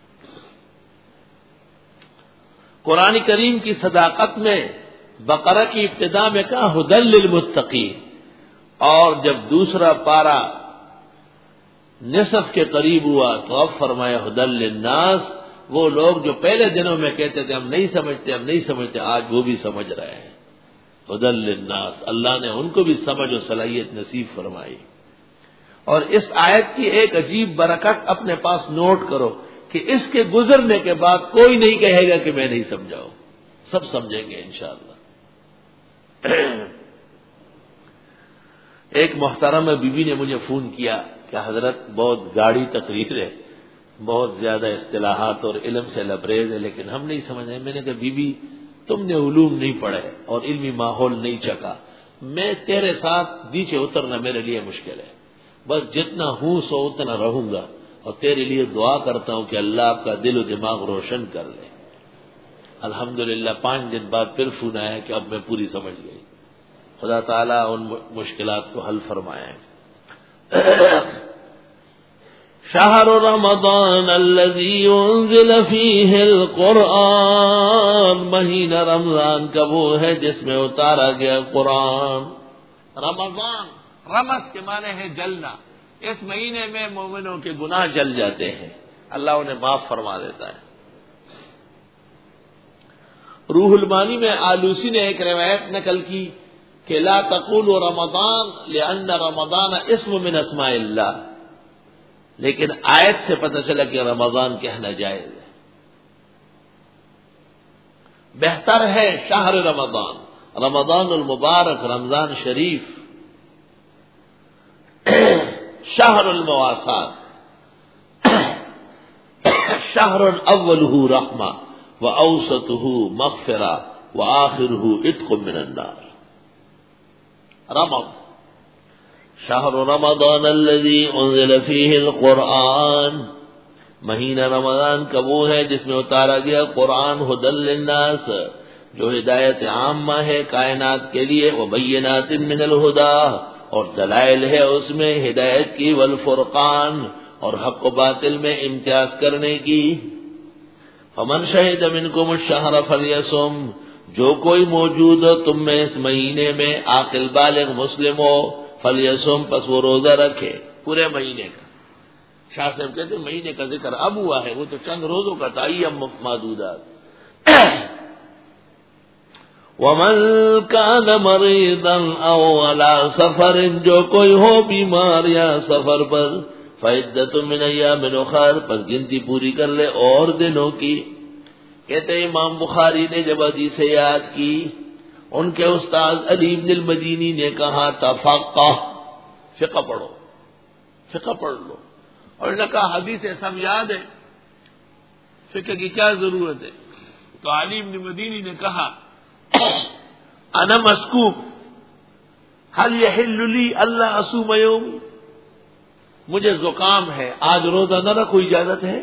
قرآن کریم کی صداقت میں بقرہ کی ابتدا میں کہا ھدی للمتقین، اور جب دوسرا پارا نصف کے قریب ہوا تو اب فرمایا ھدی للناس، وہ لوگ جو پہلے دنوں میں کہتے تھے ہم نہیں سمجھتے ہم نہیں سمجھتے، آج وہ بھی سمجھ رہے ہیں۔ ھدی للناس، اللہ نے ان کو بھی سمجھ و صلاحیت نصیب فرمائی۔ اور اس آیت کی ایک عجیب برکت اپنے پاس نوٹ کرو کہ اس کے گزرنے کے بعد کوئی نہیں کہے گا کہ میں نہیں سمجھاؤں، سب سمجھیں گے انشاءاللہ۔ ایک محترمہ بی بی نے مجھے فون کیا کہ حضرت بہت گاڑی تقریر ہے، بہت زیادہ اصطلاحات اور علم سے لبریز ہے، لیکن ہم نہیں سمجھ رہے۔ میں نے کہا بی بی تم نے علوم نہیں پڑھے اور علمی ماحول نہیں چکا، میں تیرے ساتھ نیچے اترنا میرے لیے مشکل ہے، بس جتنا ہوں سو اتنا رہوں گا، اور تیرے لیے دعا کرتا ہوں کہ اللہ آپ کا دل و دماغ روشن کر لے۔ الحمدللہ پانچ دن بعد پھر فون آیا کہ اب میں پوری سمجھ گئی۔ خدا تعالیٰ ان مشکلات کو حل فرمائے۔ شہر رمضان الذی انزل فیہ القرآن، مہینہ رمضان کا وہ ہے جس میں اتارا گیا قرآن۔ رمضان، رمض کے معنی ہے جلنا، اس مہینے میں مومنوں کے گناہ جل جاتے ہیں، اللہ انہیں معاف فرما دیتا ہے۔ روح المانی میں آلوسی نے ایک روایت نقل کی کہ لا تقولوا رمضان لأن رمضان اسم من اسماء اللہ، لیکن آیت سے پتہ چلا کہ رمضان کہنا جائز ہے۔ بہتر ہے شہر رمضان، رمضان المبارک، رمضان شریف، شہر المواسات، شہر اولہ رحمہ واوسطہ مغفرہ وآخرہ عتق من النار۔ رمضان شہر رمضان الذی انزل فیہ القرآن، مہینہ رمضان کا وہ ہے جس میں اتارا گیا قرآن، ھدی للناس، جو ہدایت عامہ ہے کائنات کے لیے، وبینات من الہدی، اور دلائل ہے اس میں ہدایت کی، والفرقان، اور حق و باطل میں امتیاز کرنے کی۔ فمن شہد منکم الشہر فلیصم، جو کوئی موجود ہو تم میں اس مہینے میں، عاقل بالغ مسلم ہو، فلیصم، پس وہ روزہ رکھے پورے مہینے کا۔ شاہ صاحب کہتے ہیں مہینے کا ذکر اب ہوا ہے، وہ تو چند روزوں کا تھا، ایام معدودات. وَمَنْ كَانَ مَرِيضًا أَوْ عَلَى سَفَرٍ، جو کوئی ہو بیمار یا سفر پر، فَعِدَّةٌ مِّنْ أَيَّامٍ أُخَرَ، پس گنتی پوری کر لے اور دنوں کی. کہتے ہیں امام بخاری نے جب حدیث یاد کی، ان کے استاد علی بن المدینی نے کہا تفقہ، فقہ پڑھو، فقہ پڑھ لو. اور انہوں نے کہا حدیث سب یاد ہے، فقہ کی کیا ضرورت ہے؟ تو علی بن المدینی نے کہا انا مسکوب هل يحل لي اللہ اصوم یوم، مجھے زکام ہے، آج روزہ نہ رکھو، اجازت ہے؟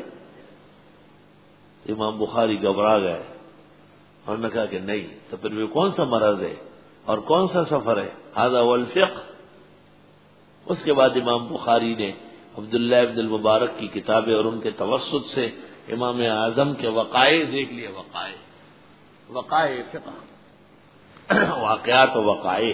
امام بخاری گھبرا گئے اور نے کہا کہ نہیں. تو پھر وہ کون سا مرض ہے اور کون سا سفر ہے؟ هذا هو الفقہ. اس کے بعد امام بخاری نے عبداللہ ابن المبارک کی کتابیں اور ان کے توسط سے امام اعظم کے وقائع دیکھ لیے. وقائع وقائع فقہ، واقعات و وقائع.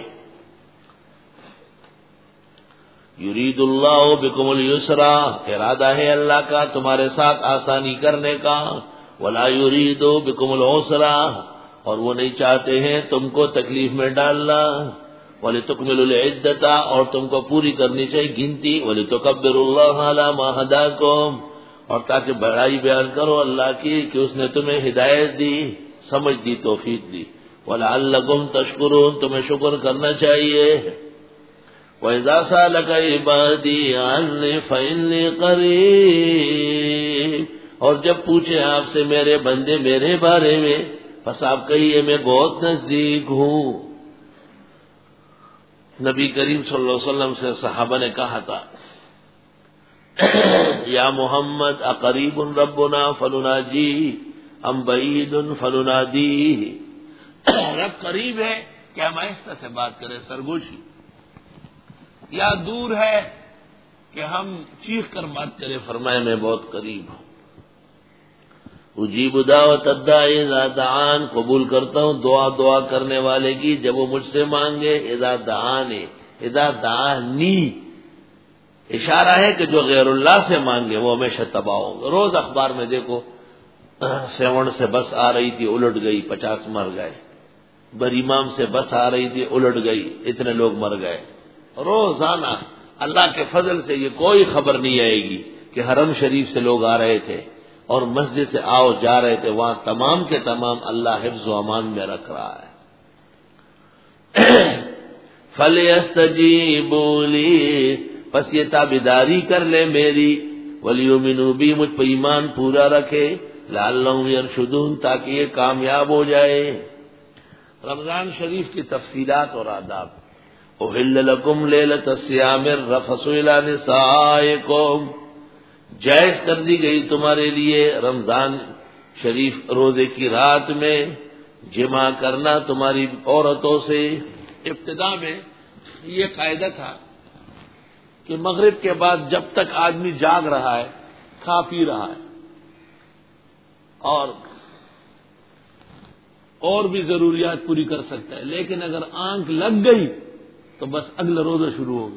یرید اللہ بکم اليسرا، ارادہ ہے اللہ کا تمہارے ساتھ آسانی کرنے کا. ولا یرید بکم العسرا، اور وہ نہیں چاہتے ہیں تم کو تکلیف میں ڈالنا. وَلِتُكْمِلُوا الْعِدَّةَ، اور تم کو پوری کرنی چاہیے گنتی. وَلِتُكَبِّرُوا اللَّهَ عَلَى مَا هَدَاكُمْ، اور تاکہ بڑائی بیان کرو اللہ کی کہ اس نے تمہیں ہدایت دی، سمجھ دی، توفیق دی. وَلَعَلَّكُمْ تَشْكُرُونَ، تمہیں شکر کرنا چاہیے. وَإِذَا سَأَلَكَ عِبَادِي عَنِّي فَإِنِّي قَرِيبٌ، اور جب پوچھے آپ سے میرے بندے میرے بارے میں، بس آپ کہیے میں بہت نزدیک ہوں. نبی کریم صلی اللہ علیہ وسلم سے صحابہ نے کہا تھا یا محمد اقریب ربنا فنناجی ام بعید فننادی، رب قریب ہے کہ ہم آہستہ سے بات کریں سرگوشی، یا دور ہے کہ ہم چیخ کر بات کریں؟ فرمایا میں بہت قریب ہوں. اجیب دعوت الداعی اذا دعان، قبول کرتا ہوں دعا دعا کرنے والے کی جب وہ مجھ سے مانگے. اذا دعانی، اذا دعانی، اشارہ ہے کہ جو غیر اللہ سے مانگے وہ ہمیشہ تباہ ہوں گے. روز اخبار میں دیکھو سیون سے بس آ رہی تھی الٹ گئی، پچاس مر گئے. بریمام سے بس آ رہی تھی الٹ گئی، اتنے لوگ مر گئے. روزانہ اللہ کے فضل سے یہ کوئی خبر نہیں آئے گی کہ حرم شریف سے لوگ آ رہے تھے اور مسجد سے آؤ جا رہے تھے، وہاں تمام کے تمام اللہ حفظ و امان میں رکھ رہا ہے. فَلْيَسْتَجِيبُوا لِي، پس یہ تابعداری کر لے میری. وَلْيُؤْمِنُوا بِي، مجھ پہ ایمان پورا رکھے. لَعَلَّهُمْ يَرْشُدُونَ، تاکہ یہ کامیاب ہو جائے. رمضان شریف کی تفصیلات اور آداب. أُحِلَّ لَكُمْ لَيْلَةَ الصِّيَامِ الرَّفَثُ إِلَىٰ نِسَائِكُمْ، جائز کر دی گئی تمہارے لیے رمضان شریف روزے کی رات میں جمع کرنا تمہاری عورتوں سے. ابتدا میں یہ قاعدہ تھا کہ مغرب کے بعد جب تک آدمی جاگ رہا ہے، کھا پی رہا ہے اور اور بھی ضروریات پوری کر سکتا ہے، لیکن اگر آنکھ لگ گئی تو بس اگلا روزہ شروع ہو گئی.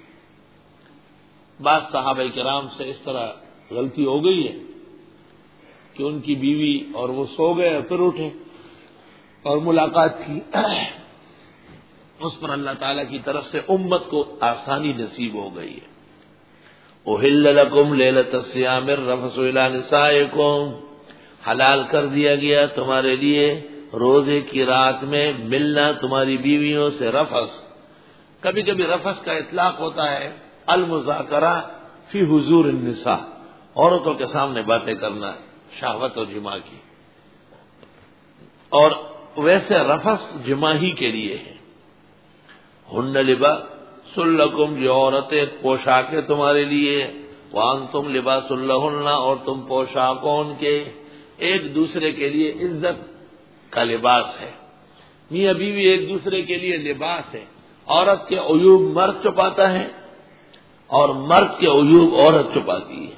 بعض صحابہ کرام سے اس طرح غلطی ہو گئی ہے کہ ان کی بیوی اور وہ سو گئے پھر اٹھے اور ملاقات کی. اس پر اللہ تعالی کی طرف سے امت کو آسانی نصیب ہو گئی ہے. احل لکم لیلۃ الصیام الرفث الی نسائکم، حلال کر دیا گیا تمہارے لیے روزے کی رات میں ملنا تمہاری بیویوں سے. رفث، کبھی کبھی رفث کا اطلاق ہوتا ہے المذاکرہ فی حضور النساء، عورتوں کے سامنے باتیں کرنا، شہوت اور جماع کی. اور ویسے رفث جماع ہی کے لیے ہے. ہن لباس لکم، جو عورتیں پوشاکیں تمہارے لیے، وانتم لباس لہن، اور تم پوشاکوں ان کے. ایک دوسرے کے لیے عزت کا لباس ہے. میاں بیوی ایک دوسرے کے لیے لباس ہے. عورت کے عیوب مرد چھپاتا ہے اور مرد کے عیوب عورت چھپاتی ہے.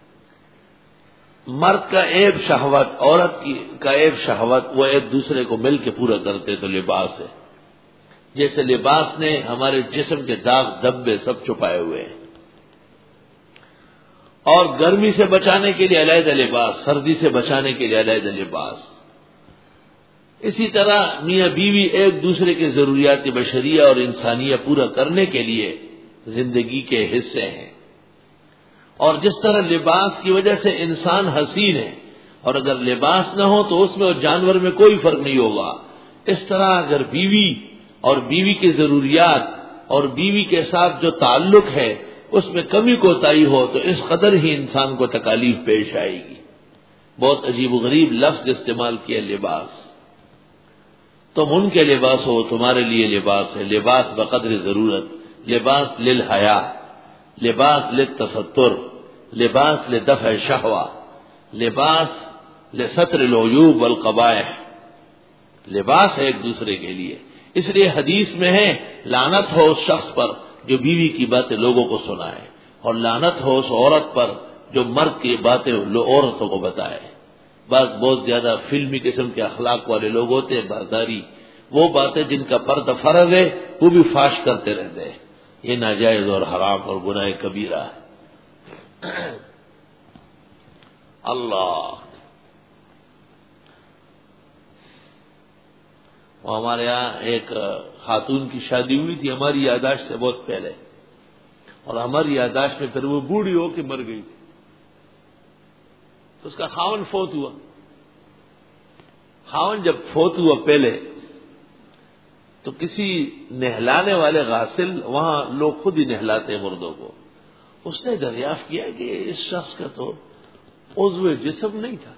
مرد کا عیب شہوت، عورت کی کا عیب شہوت، وہ ایک دوسرے کو مل کے پورا کرتے تو لباس ہے. جیسے لباس نے ہمارے جسم کے داغ دھبے سب چھپائے ہوئے ہیں. اور گرمی سے بچانے کے لیے علیحدہ لباس، سردی سے بچانے کے لیے علیحدہ لباس۔ اسی طرح میاں بیوی ایک دوسرے کے ضروریات بشریہ اور انسانیہ پورا کرنے کے لیے زندگی کے حصے ہیں۔ اور جس طرح لباس کی وجہ سے انسان حسین ہے، اور اگر لباس نہ ہو تو اس میں اور جانور میں کوئی فرق نہیں ہوگا، اس طرح اگر بیوی اور بیوی کی ضروریات اور بیوی کے ساتھ جو تعلق ہے اس میں کمی کوتاہی ہو تو اس قدر ہی انسان کو تکالیف پیش آئے گی۔ بہت عجیب و غریب لفظ استعمال کیا لباس۔ تم ان کے لباس ہو، تمہارے لیے لباس ہے، لباس بقدر ضرورت، لباس للحیا، لباس للتستر، لباس لدفع شہوہ، لباس لستر العیوب والقبائح، لباس ہے ایک دوسرے کے لیے۔ اس لیے حدیث میں ہے لعنت ہو اس شخص پر جو بیوی کی باتیں لوگوں کو سنائے، اور لعنت ہو اس عورت پر جو مرد کی باتیں عورتوں کو بتائے۔ بعض بہت زیادہ فلمی قسم کے اخلاق والے لوگ ہوتے ہیں، بازاری، وہ باتیں جن کا پردہ فرض ہے وہ بھی فاش کرتے رہتے ہیں۔ یہ ناجائز اور حرام اور گناہ کبیرہ ہے۔ اللہ، وہ ہمارے یہاں ایک خاتون کی شادی ہوئی تھی ہماری یاداشت سے بہت پہلے، اور ہماری یاداشت میں پھر وہ بوڑھی ہو کے مر گئی تھی، تو اس کا خاون فوت ہوا۔ خاون جب فوت ہوا پہلے تو کسی نہلانے والے غاسل، وہاں لوگ خود ہی نہلاتے ہیں مردوں کو، اس نے دریافت کیا کہ اس شخص کا تو عضو جسم نہیں تھا،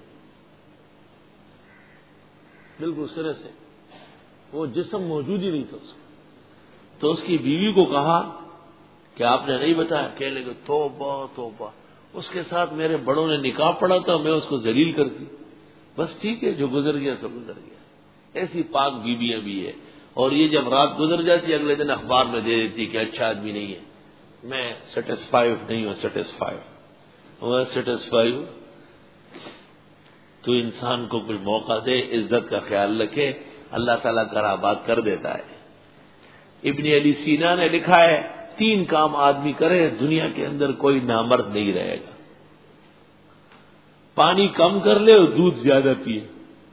بالکل سرے سے وہ جسم موجود ہی نہیں تھا اس کا۔ تو اس کی بیوی کو کہا کہ آپ نے نہیں بتایا؟ کہنے لگے توبہ توبہ، اس کے ساتھ میرے بڑوں نے نکاح پڑھا تھا، میں اس کو ذلیل کرتی، بس ٹھیک ہے جو گزر گیا سب گزر گیا۔ ایسی پاک بیویاں بھی ہے، اور یہ جب رات گزر جاتی اگلے دن اخبار میں دے دیتی کہ اچھا آدمی نہیں ہے، میں سیٹسفائی نہیں ہوں، سیٹسفائی وہ سیٹسفائی تو انسان کو کچھ موقع دے، عزت کا خیال رکھے، اللہ تعالیٰ کرا بات کر دیتا ہے۔ ابن علی سینا نے لکھا ہے تین کام آدمی کرے دنیا کے اندر کوئی نامرد نہیں رہے گا، پانی کم کر لے اور دودھ زیادہ پیے،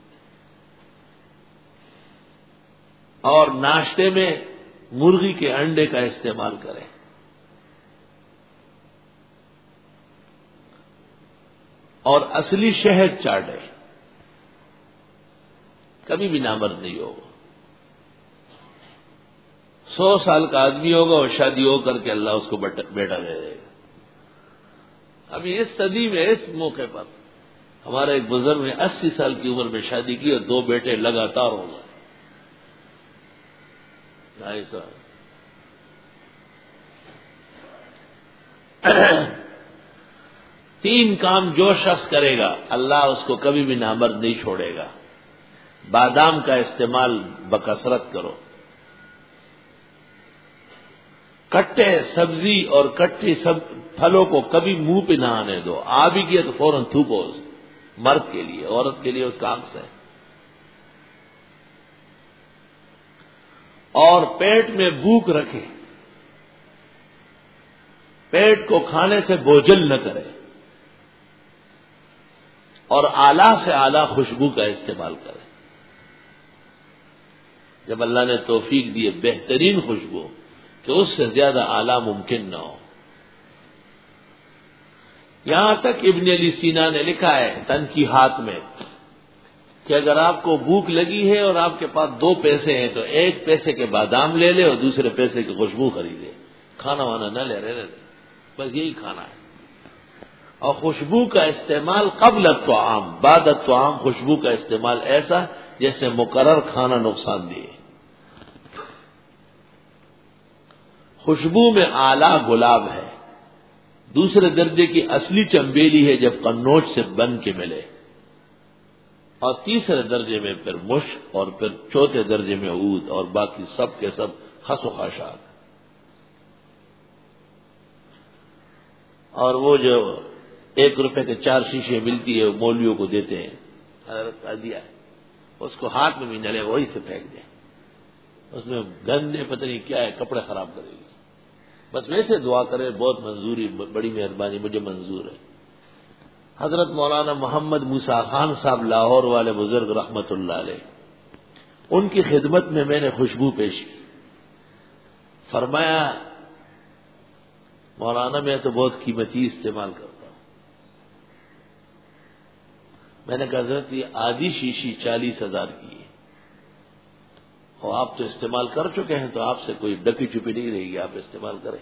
اور ناشتے میں مرغی کے انڈے کا استعمال کرے۔ اور اصلی شہد چاٹے، کبھی بھی نامرد نہیں ہوگا۔ سو سال کا آدمی ہوگا اور شادی ہو کر کے اللہ اس کو بیٹا دے دے گا۔ ابھی اس صدی میں اس موقع پر ہمارا ایک بزرگ نے اسی سال کی عمر میں شادی کی اور دو بیٹے لگاتار ہو گئے، ڈھائی سال۔ تین کام جو شخص کرے گا اللہ اس کو کبھی بھی نامرد نہیں چھوڑے گا۔ بادام کا استعمال بکثرت کرو، کٹے سبزی اور کٹی سب پھلوں کو کبھی منہ پہ نہ آنے دو، آ بھی گیا تو فوراً تھوکو، مرد کے لیے، عورت کے لیے اس کا عکس ہے۔ اور پیٹ میں بھوک رکھے، پیٹ کو کھانے سے بوجھل نہ کرے، اور اعلیٰ سے اعلیٰ خوشبو کا استعمال کرے۔ جب اللہ نے توفیق دی بہترین خوشبو کہ اس سے زیادہ اعلیٰ ممکن نہ ہو۔ یہاں تک ابن علی سینا نے لکھا ہے تنقیحات میں کہ اگر آپ کو بھوک لگی ہے اور آپ کے پاس دو پیسے ہیں تو ایک پیسے کے بادام لے لے اور دوسرے پیسے کی خوشبو خریدے، کھانا وانا نہ لے رہے، بس یہی کھانا ہے۔ اور خوشبو کا استعمال قبل الطعام، بعد الطعام خوشبو کا استعمال ایسا جیسے مقرر کھانا نقصان دے۔ خوشبو میں اعلیٰ گلاب ہے، دوسرے درجے کی اصلی چمبیلی ہے جب قنوج سے بن کے ملے، اور تیسرے درجے میں پھر مشک، اور پھر چوتھے درجے میں عود، اور باقی سب کے سب خس و خاشاک۔ اور وہ جو ایک روپے کے چار شیشے ملتی ہے وہ مولویوں کو دیتے ہیں، حضرت کا دیا ہے، اس کو ہاتھ میں بھی نہ لے، وہی سے پھینک دیں، اس میں گندے پتہ نہیں کیا ہے، کپڑے خراب کرے گی۔ بس ویسے دعا کرے، بہت منظوری، بڑی مہربانی، مجھے منظور ہے۔ حضرت مولانا محمد موسیٰ خان صاحب لاہور والے بزرگ رحمت اللہ علیہ، ان کی خدمت میں میں نے خوشبو پیش کی. فرمایا مولانا میں تو بہت قیمتی استعمال کرتا ہوں. میں نے کہا حضرت یہ آدھی شیشی چالیس ہزار کی ہے اور آپ تو استعمال کر چکے ہیں، تو آپ سے کوئی ڈکی چپی نہیں رہے گی، آپ استعمال کریں.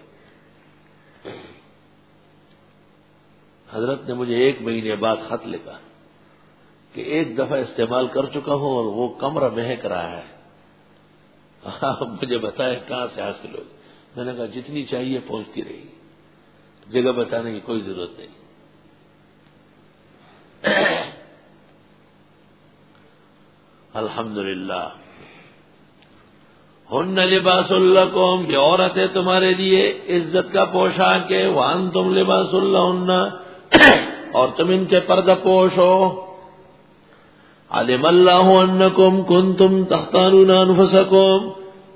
حضرت نے مجھے ایک مہینے بعد خط لکھا کہ ایک دفعہ استعمال کر چکا ہوں اور وہ کمرہ مہک رہا ہے، آپ مجھے بتائیں کہاں سے حاصل ہوگی. میں نے کہا جتنی چاہیے پہنچتی رہے گی، جگہ بتانے کی کوئی ضرورت نہیں. الحمدللہ. ہن لباس لکم، یہ عورتیں تمہارے لیے عزت کا پوشاک ہے، وانتم لباس لہن، اور تم ان کے پردہ پوش ہو. علم اللہ انکم کنتم تختانون انفسکم،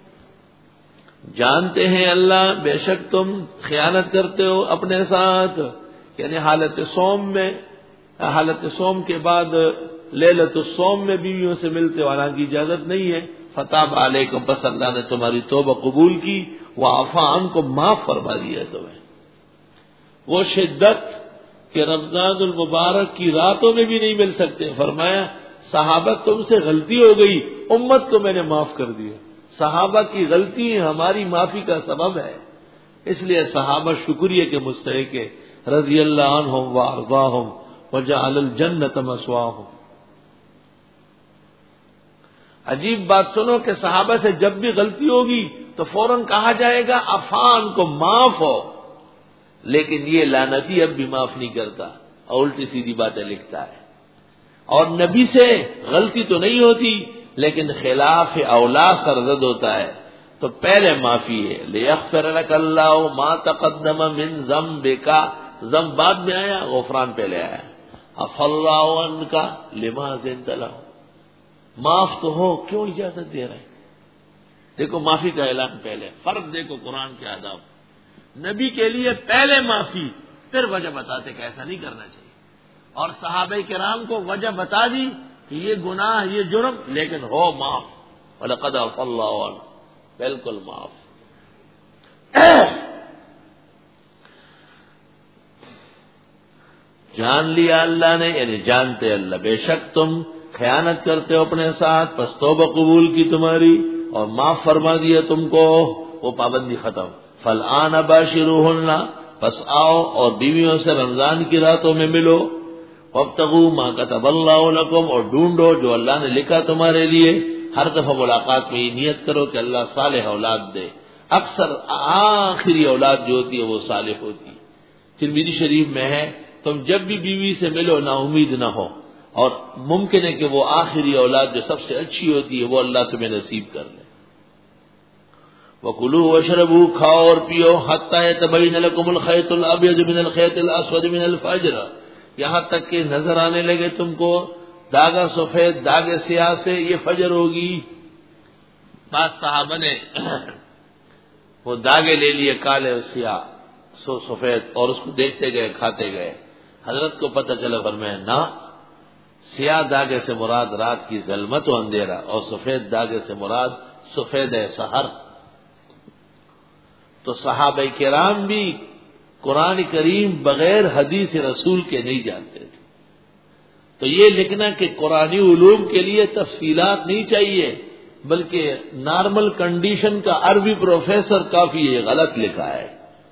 جانتے ہیں اللہ بے شک تم خیانت کرتے ہو اپنے ساتھ، یعنی حالت صوم میں، حالت صوم کے بعد لیلۃ الصوم میں بیویوں سے ملتے ہو، حالانکہ اجازت نہیں ہے. فتاب علیکم، بس اللہ نے تمہاری توبہ قبول کی، وعفا عنکم، معاف فرما دیا تمہیں. وہ شدت کہ رمضان المبارک کی راتوں میں بھی نہیں مل سکتے. فرمایا صحابہ تم سے غلطی ہو گئی، امت کو میں نے معاف کر دیا. صحابہ کی غلطی ہماری معافی کا سبب ہے، اس لیے صحابہ شکریہ کے مستحق ہیں. رضی اللہ عنہم وارضاہم وجعل الجنۃ مثواہم. عجیب بات سنو کہ صحابہ سے جب بھی غلطی ہوگی تو فوراً کہا جائے گا عفان کو معاف ہو، لیکن یہ لعنتی اب بھی معاف نہیں کرتا اور الٹی سیدھی باتیں لکھتا ہے. اور نبی سے غلطی تو نہیں ہوتی لیکن خلاف اولا سرزد ہوتا ہے، تو پہلے معافی ہے. لیغفر لک اللہ ما تقدم من ذنبک، ذنب بعد میں آیا، غفران پہلے آیا. عفا اللہ عنک لما اذنت لہ، معاف تو ہو، کیوں اجازت دے رہے ہیں. دیکھو معافی کا اعلان پہلے، فرق دیکھو قرآن کے آداب. نبی کے لیے پہلے معافی، پھر وجہ بتاتے کہ ایسا نہیں کرنا چاہیے. اور صحابہ کرام کو وجہ بتا دی کہ یہ گناہ، یہ جرم، لیکن ہو معاف. وَلَقَدْ عَفَا اللَّهُ عَنْهُ، بالکل معاف. جان لیا اللہ نے، یعنی جانتے اللہ بے شک تم خیانت کرتے ہو اپنے ساتھ، پس توبہ قبول کی تمہاری اور معاف فرما دیا تم کو، وہ پابندی ختم. فالآن باشروہن، پس آؤ اور بیویوں سے رمضان کی راتوں میں ملو. وابتغوا ما كتب اللہ لکم، اور ڈھونڈو جو اللہ نے لکھا تمہارے لیے. ہر دفعہ ملاقات میں یہ نیت کرو کہ اللہ صالح اولاد دے. اکثر آخری اولاد جو ہوتی ہے وہ صالح ہوتی ہے. ترمذی شریف میں ہے تم جب بھی بیوی سے ملو نا امید نہ ہو، اور ممکن ہے کہ وہ آخری اولاد جو سب سے اچھی ہوتی ہے وہ اللہ تمہیں نصیب کر لے. وَكُلُوا وَاشْرَبُوا، کھاؤ اور پیو، حَتَّى يَتَبَيَّنَ لَكُمُ الْخَيْطُ الْأَبْيَضُ مِنَ الْخَيْطِ الْأَسْوَدِ مِنَ الْفَجْرِ، یہاں تک کہ نظر آنے لگے تم کو داغا سفید داغے سیاہ سے یہ فجر ہوگی. بعض صحابہ نے وہ داغے لے لیے کالے اور سیاہ، سو سفید، اور اس کو دیکھتے گئے، کھاتے گئے. حضرت کو پتہ چلا، فرمایا نہ، سیاہ داغے سے مراد رات کی ظلمت و اندھیرا، اور سفید داغے سے مراد سفید سحر. تو صحابہ کرام بھی قرآن کریم بغیر حدیث رسول کے نہیں جانتے تھے. تو یہ لکھنا کہ قرآنی علوم کے لیے تفصیلات نہیں چاہیے، بلکہ نارمل کنڈیشن کا عربی پروفیسر کافی یہ غلط لکھا ہے.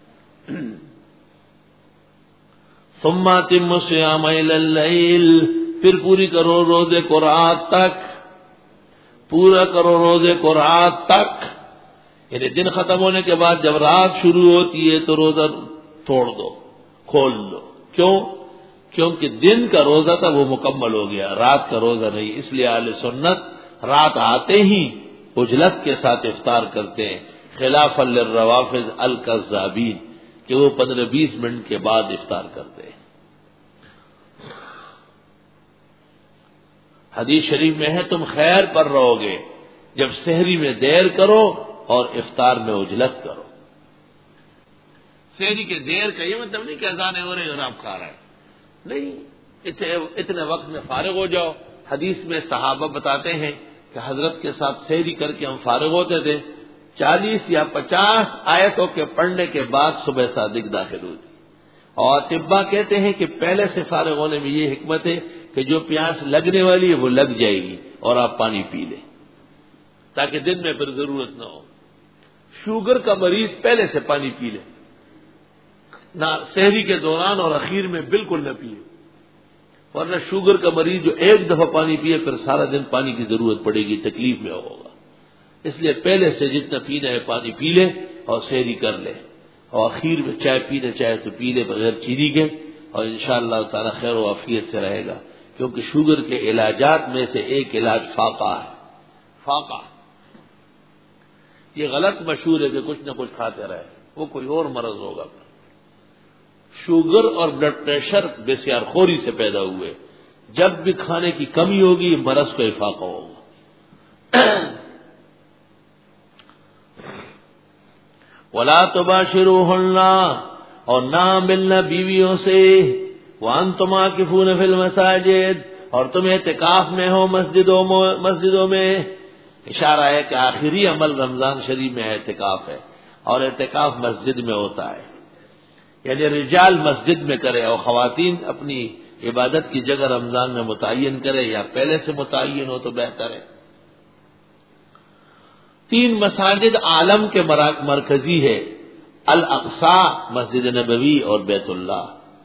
ثم اتموا الصيام الى الليل، پھر پوری کرو روزے کو رات تک، پورا کرو روزے کو رات تک. یعنی دن ختم ہونے کے بعد جب رات شروع ہوتی ہے تو روزہ توڑ دو، کھول دو. کیوں؟ کیونکہ دن کا روزہ تھا وہ مکمل ہو گیا، رات کا روزہ نہیں. اس لیے اہل سنت رات آتے ہی اجلت کے ساتھ افطار کرتے ہیں، خلاف للروافض الکذابین، کہ وہ پندرہ بیس منٹ کے بعد افطار کرتے ہیں. حدیث شریف میں ہے تم خیر پر رہو گے جب سحری میں دیر کرو اور افطار میں اجلت کرو. سحری کے دیر کا یہ مطلب نہیں کہ اذانیں ہو رہی اور آپ کھا رہے ہیں، نہیں. اتنے وقت میں فارغ ہو جاؤ. حدیث میں صحابہ بتاتے ہیں کہ حضرت کے ساتھ سحری کر کے ہم فارغ ہوتے تھے, چالیس یا پچاس آیتوں کے پڑھنے کے بعد صبح صادق داخل ہوتی. اور طبا کہتے ہیں کہ پہلے سے فارغ ہونے میں یہ حکمت ہے کہ جو پیاس لگنے والی ہے وہ لگ جائے گی اور آپ پانی پی لیں تاکہ دن میں پھر ضرورت نہ ہو. شوگر کا مریض پہلے سے پانی پی لے, نہ سحری کے دوران اور اخیر میں بالکل نہ پیے, ورنہ شوگر کا مریض جو ایک دفعہ پانی پیے پھر سارا دن پانی کی ضرورت پڑے گی, تکلیف میں ہوگا. اس لیے پہلے سے جتنا پینا ہے پانی پی لے اور سحری کر لے, اور اخیر میں چائے پینا چاہے تو پی لے بغیر چینی کے, اور انشاءاللہ تعالی خیر و عافیت سے رہے گا. کیونکہ شوگر کے علاجات میں سے ایک علاج فاقہ ہے. فاقہ یہ غلط مشہور ہے کہ کچھ نہ کچھ کھاتے رہے, وہ کوئی اور مرض ہوگا. شوگر اور بلڈ پریشر بسیار خوری سے پیدا ہوئے, جب بھی کھانے کی کمی ہوگی مرض کو افاقہ ہوگا. ولا تباشروہن, اور نہ ملنا بیویوں سے, وانتم عاکفون فی المساجد, اور تم اعتکاف میں ہو مسجدوں مسجدوں میں. اشارہ ہے کہ آخری عمل رمضان شریف میں اعتکاف ہے, اور اعتکاف مسجد میں ہوتا ہے. یعنی رجال مسجد میں کرے اور خواتین اپنی عبادت کی جگہ رمضان میں متعین کرے, یا پہلے سے متعین ہو تو بہتر ہے. تین مساجد عالم کے مرکزی ہے, الاقصی, مسجد نبوی اور بیت اللہ.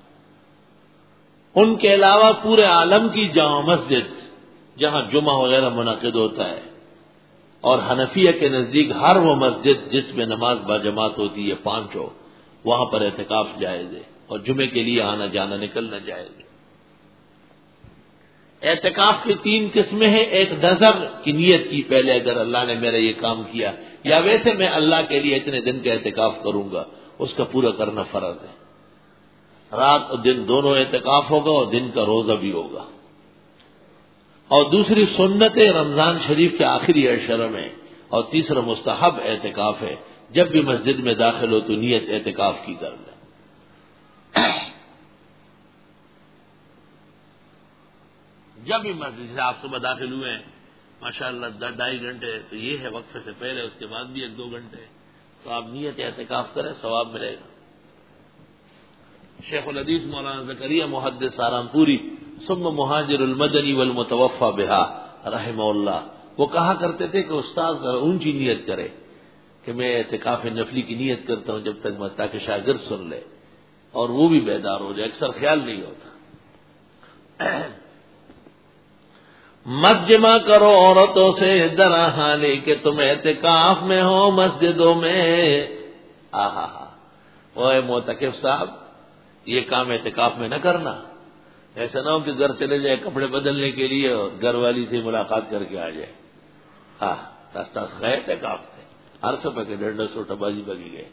ان کے علاوہ پورے عالم کی جامع مسجد جہاں جمعہ وغیرہ منعقد ہوتا ہے, اور حنفیہ کے نزدیک ہر وہ مسجد جس میں نماز باجماعت ہوتی ہے پانچوں, وہاں پر اعتکاف جائز ہے, اور جمعے کے لیے آنا جانا نکلنا جائز ہے. اعتکاف کی تین قسمیں ہیں, ایک نظر کی نیت کی پہلے اگر اللہ نے میرا یہ کام کیا, یا ویسے میں اللہ کے لیے اتنے دن کا اعتکاف کروں گا, اس کا پورا کرنا فرض ہے. رات اور دن دونوں اعتکاف ہوگا, اور دن کا روزہ بھی ہوگا. اور دوسری سنت رمضان شریف کے آخری عشرہ میں, اور تیسرا مستحب اعتکاف ہے. جب بھی مسجد میں داخل ہو تو نیت اعتکاف کی کر لیں. جب بھی مسجد سے آپ صبح داخل ہوئے ہیں ماشاءاللہ ڈھائی گھنٹے تو یہ ہے وقفے سے پہلے, اس کے بعد بھی ایک دو گھنٹے, تو آپ نیت اعتکاف کریں, ثواب ملے گا. شیخ الحدیث مولانا زکریا محدث سہارنپوری ثم مہاجر المدنی والمتوفى بها رحمہ اللہ, وہ کہا کرتے تھے کہ استاد ذرا اونچی نیت کرے کہ میں اعتکاف نفلی کی نیت کرتا ہوں جب تک میں, تاکہ شاگرد سن لے اور وہ بھی بیدار ہو جائے. اکثر خیال نہیں ہوتا. مت جمع کرو عورتوں سے درا حالی کہ تم اعتکاف میں ہو مسجدوں میں. آہا ہا, اوے معتکف صاحب, یہ کام اعتکاف میں نہ کرنا. ایسا نہ ہو کہ گھر چلے جائے کپڑے بدلنے کے لیے اور گھر والی سے ملاقات کر کے آ جائے. ہاں راستہ خیر اعتکاف ہے, ہر سب کے ڈنڈا سوٹا بازی بگی گئے.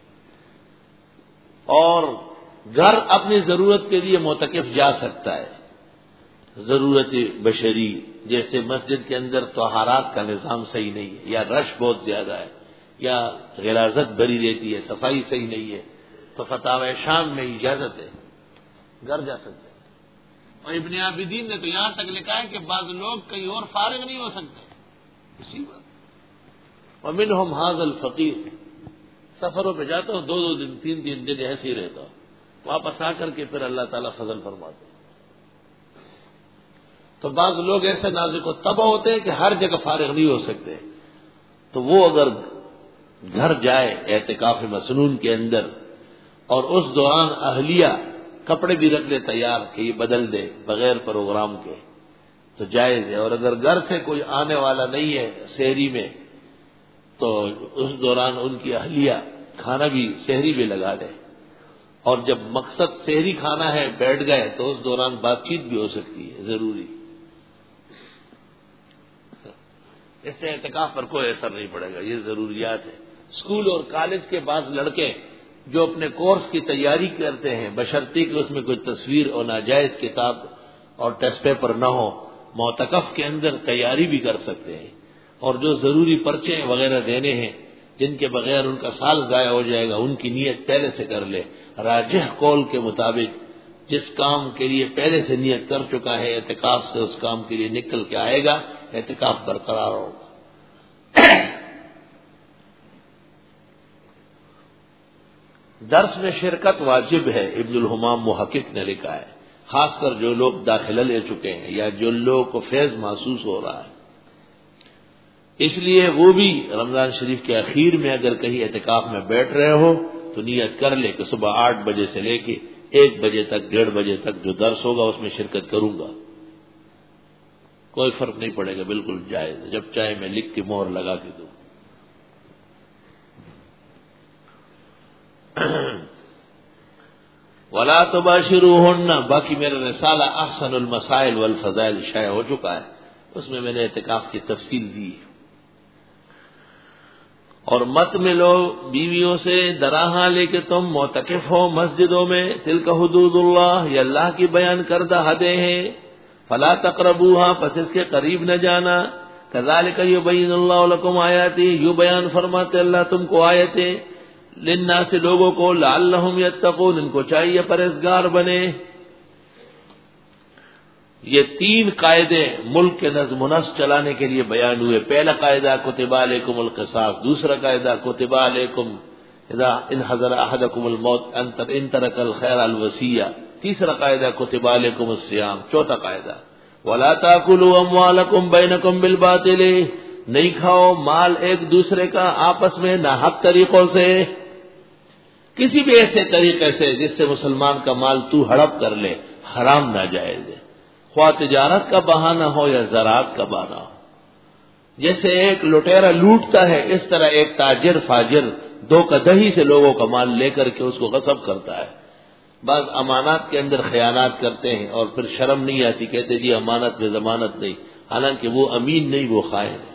اور گھر اپنی ضرورت کے لیے معتکف جا سکتا ہے, ضرورت بشری, جیسے مسجد کے اندر طہارات کا نظام صحیح نہیں ہے, یا رش بہت زیادہ ہے, یا غلاظت بری رہتی ہے, صفائی صحیح نہیں ہے, تو فتاوی شام میں اجازت ہے, گھر جا سکتے ہیں. اور ابن عابدین نے تو یہاں تک لکھا ہے کہ بعض لوگ کہیں اور فارغ نہیں ہو سکتے, اسی بات. ومنہم ھذا الفقیر, سفروں پہ جاتا ہوں دو دو دن تین تین دن ایسے ہی رہتا ہوں, واپس آ کر کے پھر اللہ تعالیٰ فضل فرماتے ہیں. تو بعض لوگ ایسے نازک و طبع ہوتے ہیں کہ ہر جگہ فارغ نہیں ہو سکتے, تو وہ اگر گھر جائے اعتکاف مسنون کے اندر, اور اس دوران اہلیہ کپڑے بھی رکھ لے تیار کہ یہ بدل دے بغیر پروگرام کے, تو جائز ہے. اور اگر گھر سے کوئی آنے والا نہیں ہے سحری میں, تو اس دوران ان کی اہلیہ کھانا بھی سحری بھی لگا دے, اور جب مقصد سحری کھانا ہے بیٹھ گئے تو اس دوران بات چیت بھی ہو سکتی ہے, ضروری. اس سے اعتکاف پر کوئی اثر نہیں پڑے گا, یہ ضروریات ہے. اسکول اور کالج کے بعض لڑکے جو اپنے کورس کی تیاری کرتے ہیں بشرطے کہ اس میں کوئی تصویر اور ناجائز کتاب اور ٹیسٹ پیپر نہ ہو, معتکف کے اندر تیاری بھی کر سکتے ہیں. اور جو ضروری پرچے وغیرہ دینے ہیں جن کے بغیر ان کا سال ضائع ہو جائے گا, ان کی نیت پہلے سے کر لے. راجح قول کے مطابق جس کام کے لیے پہلے سے نیت کر چکا ہے اعتکاف سے اس کام کے لیے نکل کے آئے گا، اعتکاف برقرار ہوگا۔ درس میں شرکت واجب ہے، ابن الحمام محقق نے لکھا ہے، خاص کر جو لوگ داخلہ لے چکے ہیں یا جو لوگوں کو فیض محسوس ہو رہا ہے، اس لیے وہ بھی رمضان شریف کے اخیر میں اگر کہیں اعتکاف میں بیٹھ رہے ہو تو نیت کر لے کہ صبح آٹھ بجے سے لے کے ایک بجے تک ڈیڑھ بجے تک جو درس ہوگا اس میں شرکت کروں گا، کوئی فرق نہیں پڑے گا، بالکل جائز ہے، جب چاہے میں لکھ کے مہر لگا کے دوں۔ ولا تباشروہن، باقی میرا رسالہ احسن المسائل والفضائل شائع ہو چکا ہے، اس میں میں نے اعتکاف کی تفصیل دی۔ اور مت ملو بیویوں سے دراہاں لے کے تم معتکف ہو مسجدوں میں، تلک حدود اللہ، یہ اللہ کی بیان کردہ حدیں ہیں، فلا تقربوها، پس اس کے قریب نہ جانا، کذالک یبین اللہ لکم آیاتی، یوں بیان فرماتے اللہ تم کو آیتیں، للناس، لوگوں کو، لعلہم یتقون، ان کو چاہیے پرہیزگار بنے۔ یہ تین قاعدے ملک کے نظم و نسق چلانے کے لیے بیان ہوئے۔ پہلا قاعدہ کتب علیکم القصاص، دوسرا قاعدہ کتب علیکم اذا ان حضر احدکم الموت ان ترک الخیر الوصیہ، تیسرا قاعدہ کتب علیکم الصیام، چوتھا قاعدہ ولا تاکلوا اموالکم بینکم بالباطل، نہیں کھاؤ مال ایک دوسرے کا آپس میں ناحق طریقوں سے، کسی بھی ایسے طریقے سے جس سے مسلمان کا مال تو ہڑپ کر لے، حرام ناجائز ہے، خواہ تجارت کا بہانہ ہو یا زراعت کا بہانہ ہو۔ جیسے ایک لٹیرا لوٹتا ہے، اس طرح ایک تاجر فاجر دھوکہ دہی سے لوگوں کا مال لے کر کے اس کو غصب کرتا ہے۔ بعض امانات کے اندر خیانات کرتے ہیں اور پھر شرم نہیں آتی، کہتے جی امانت میں ضمانت نہیں، حالانکہ وہ امین نہیں، وہ خائن ہے۔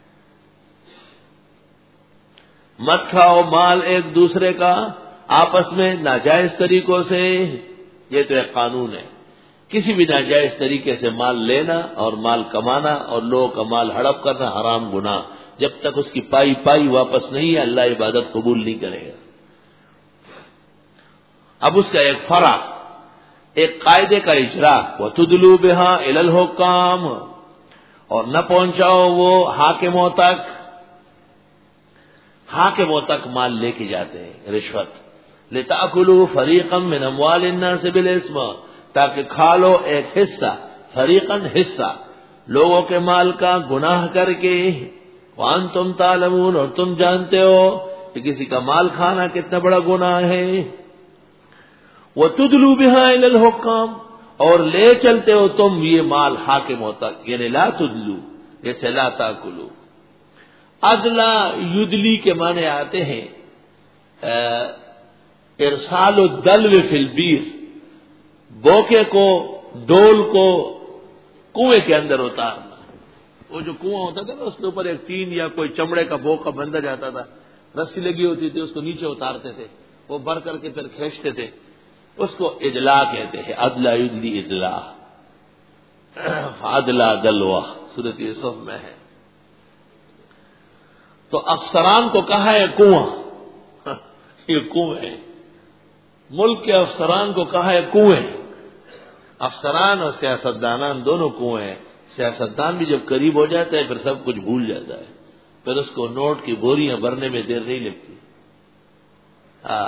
مت کھاؤ مال ایک دوسرے کا آپس میں ناجائز طریقوں سے، یہ تو ایک قانون ہے، کسی بھی ناجائز طریقے سے مال لینا اور مال کمانا اور لوگوں کا مال ہڑپ کرنا حرام گناہ، جب تک اس کی پائی پائی واپس نہیں ہے اللہ عبادت قبول نہیں کرے گا۔ اب اس کا ایک فرع، ایک قاعدے کا اجرا، وَتُدْلُوا بِهَا إِلَى الْحُكَّامِ، اور نہ پہنچاؤ وہ حاکموں تک، حاکموں تک مال لے کے جاتے ہیں رشوت، لِتَأْكُلُوا فَرِيقًا مِّنْ أَمْوَالِ النَّاسِ بِالْإِثْمِ، تاکہ کھا لو ایک حصہ، فریقاً حصہ، لوگوں کے مال کا گناہ کر کے، وَأَنْتُمْ تَعْلَمُونَ، اور تم جانتے ہو کہ کسی کا مال کھانا کتنا بڑا گناہ ہے۔ وَتُدْلُوا بِهَا إِلَى الْحُكَّامِ، اور لے چلتے ہو تم یہ مال حاکموں تک، یعنی لا تدلو، جیسے لا تاکلو۔ ادلا یدلی کے معنی آتے ہیں ارسال الدلو فی البیر، بوکے کو، ڈول کو کنویں کے اندر اتارنا۔ وہ جو کنواں ہوتا تھا نا اس کے اوپر ایک ٹین یا کوئی چمڑے کا بوکا بندھا جاتا تھا، رسی لگی ہوتی تھی، اس کو نیچے اتارتے تھے، وہ بھر کر کے پھر کھینچتے تھے، اس کو ادلا کہتے ہیں، ادلا یدلی ادلا، ادلا دلوا، سورۃ یوسف میں ہے۔ تو افسران کو کہا ہے کنواں، یہ کنویں، ملک کے افسران کو کہا ہے کنویں، افسران اور سیاستدانان دونوں کنویں ہیں۔ سیاستدان بھی جب قریب ہو جاتا ہے پھر سب کچھ بھول جاتا ہے، پھر اس کو نوٹ کی بوریاں بھرنے میں دیر نہیں لگتی۔ ہاں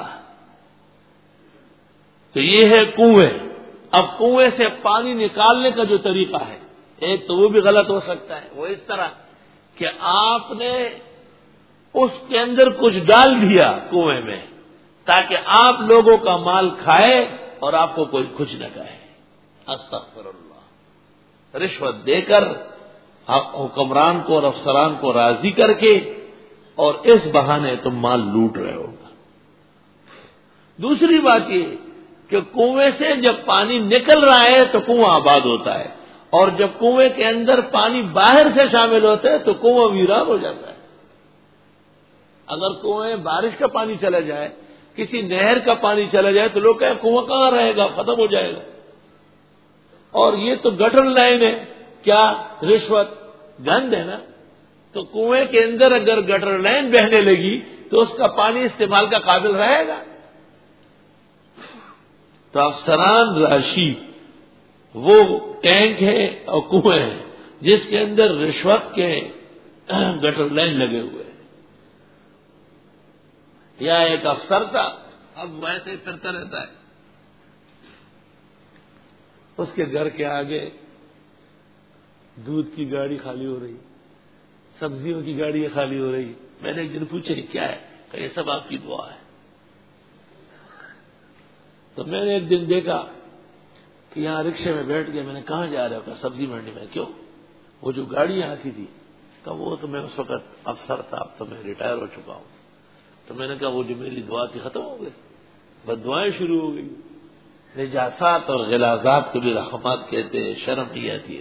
تو یہ ہے کنویں۔ اب کنویں سے پانی نکالنے کا جو طریقہ ہے، ایک تو وہ بھی غلط ہو سکتا ہے، وہ اس طرح کہ آپ نے اس کے اندر کچھ ڈال دیا کنویں میں تاکہ آپ لوگوں کا مال کھائے اور آپ کو کوئی کچھ نہ کہے۔ استغفر اللہ، رشوت دے کر حکمران کو اور افسران کو راضی کر کے اور اس بہانے تم مال لوٹ رہے ہو۔ دوسری بات یہ کہ کنویں سے جب پانی نکل رہا ہے تو کنواں آباد ہوتا ہے، اور جب کنویں کے اندر پانی باہر سے شامل ہوتا ہے تو کنواں ویران ہو جاتا ہے۔ اگر کنویں بارش کا پانی چلا جائے، کسی نہر کا پانی چلا جائے تو لوگ کہیں کنواں کہاں رہے گا، ختم ہو جائے گا۔ اور یہ تو گٹر لائن ہے، کیا رشوت گند ہے نا، تو کنویں کے اندر اگر گٹر لائن بہنے لگی تو اس کا پانی استعمال کا قابل رہے گا؟ تو افسران راشی وہ ٹینک ہے اور کنویں ہیں جس کے اندر رشوت کے گٹر لائن لگے ہوئے ہیں. یا ایک افسر تھا اب ویسے ہی پھرتا رہتا ہے، اس کے گھر کے آگے دودھ کی گاڑی خالی ہو رہی، سبزیوں کی گاڑی خالی ہو رہی. میں نے ایک دن پوچھا کیا ہے، کہ یہ سب آپ کی دعا ہے. تو میں نے ایک دن دیکھا کہ یہاں رکشے میں بیٹھ گیا. میں نے کہاں جا رہا ہوں؟ کہ سبزی منڈی میں. کیوں؟ وہ جو گاڑی آتی تھی کہ وہ تو میں اس وقت افسر تھا، اب تو میں ریٹائر ہو چکا ہوں. تو میں نے کہا وہ جو میری دعا تھی ختم ہو گئی، بد دعائیں شروع ہو گئی. نجاسات اور غلاظات کو بھی رحمات کہتے ہیں، شرم نہیں آتی ہے.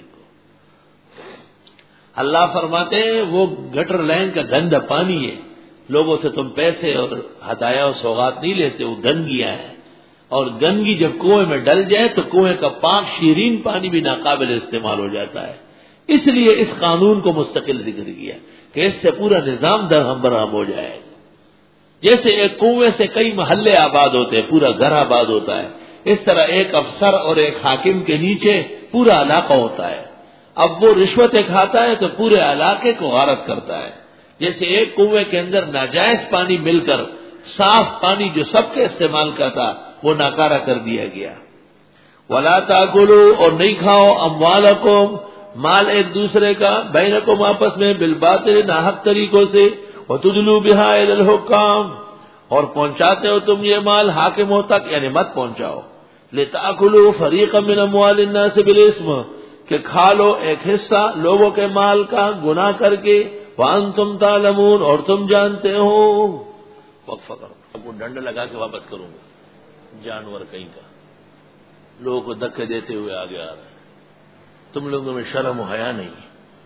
اللہ فرماتے ہیں وہ گٹر لائن کا گندا پانی ہے، لوگوں سے تم پیسے اور ہدایہ اور سوغات نہیں لیتے، وہ گندگیاں ہیں. اور گندگی جب کنویں میں ڈل جائے تو کنویں کا پاک شیرین پانی بھی ناقابل استعمال ہو جاتا ہے. اس لیے اس قانون کو مستقل ذکر کیا کہ اس سے پورا نظام درہم برہم ہو جائے. جیسے ایک کنویں سے کئی محلے آباد ہوتے ہیں، پورا گھر آباد ہوتا ہے، اس طرح ایک افسر اور ایک حاکم کے نیچے پورا علاقہ ہوتا ہے. اب وہ رشوتیں کھاتا ہے تو پورے علاقے کو غارت کرتا ہے. جیسے ایک کنویں کے اندر ناجائز پانی مل کر صاف پانی جو سب کے استعمال کا تھا وہ ناکارہ کر دیا گیا. وَلَا تَأْكُلُوا، اور نہیں کھاؤ، اموالکم، مال ایک دوسرے کا، بینکم، آپس میں، بالباطل، ناحق طریقوں سے، وَتُدْلُوا بِهَا إِلَى الْحُكَّامِ، اور پہنچاتے ہو تم یہ مال حاکموں تک، یعنی مت پہنچاؤ. لِتَأْكُلُوا فَرِيقًا مِّنْ أَمْوَالِ النَّاسِ بِالْإِثْمِ، کہ کھا لو ایک حصہ لوگوں کے مال کا گناہ کر کے، وَأَنْتُمْ تَعْلَمُونَ، اور تم جانتے ہو. وقفہ کرو، اب وہ ڈنڈ لگا کے واپس کروں گا. جانور کہیں کا لوگوں کو دھکے دیتے ہوئے آگے آ رہا ہے. تم لوگوں میں شرم و حیا نہیں.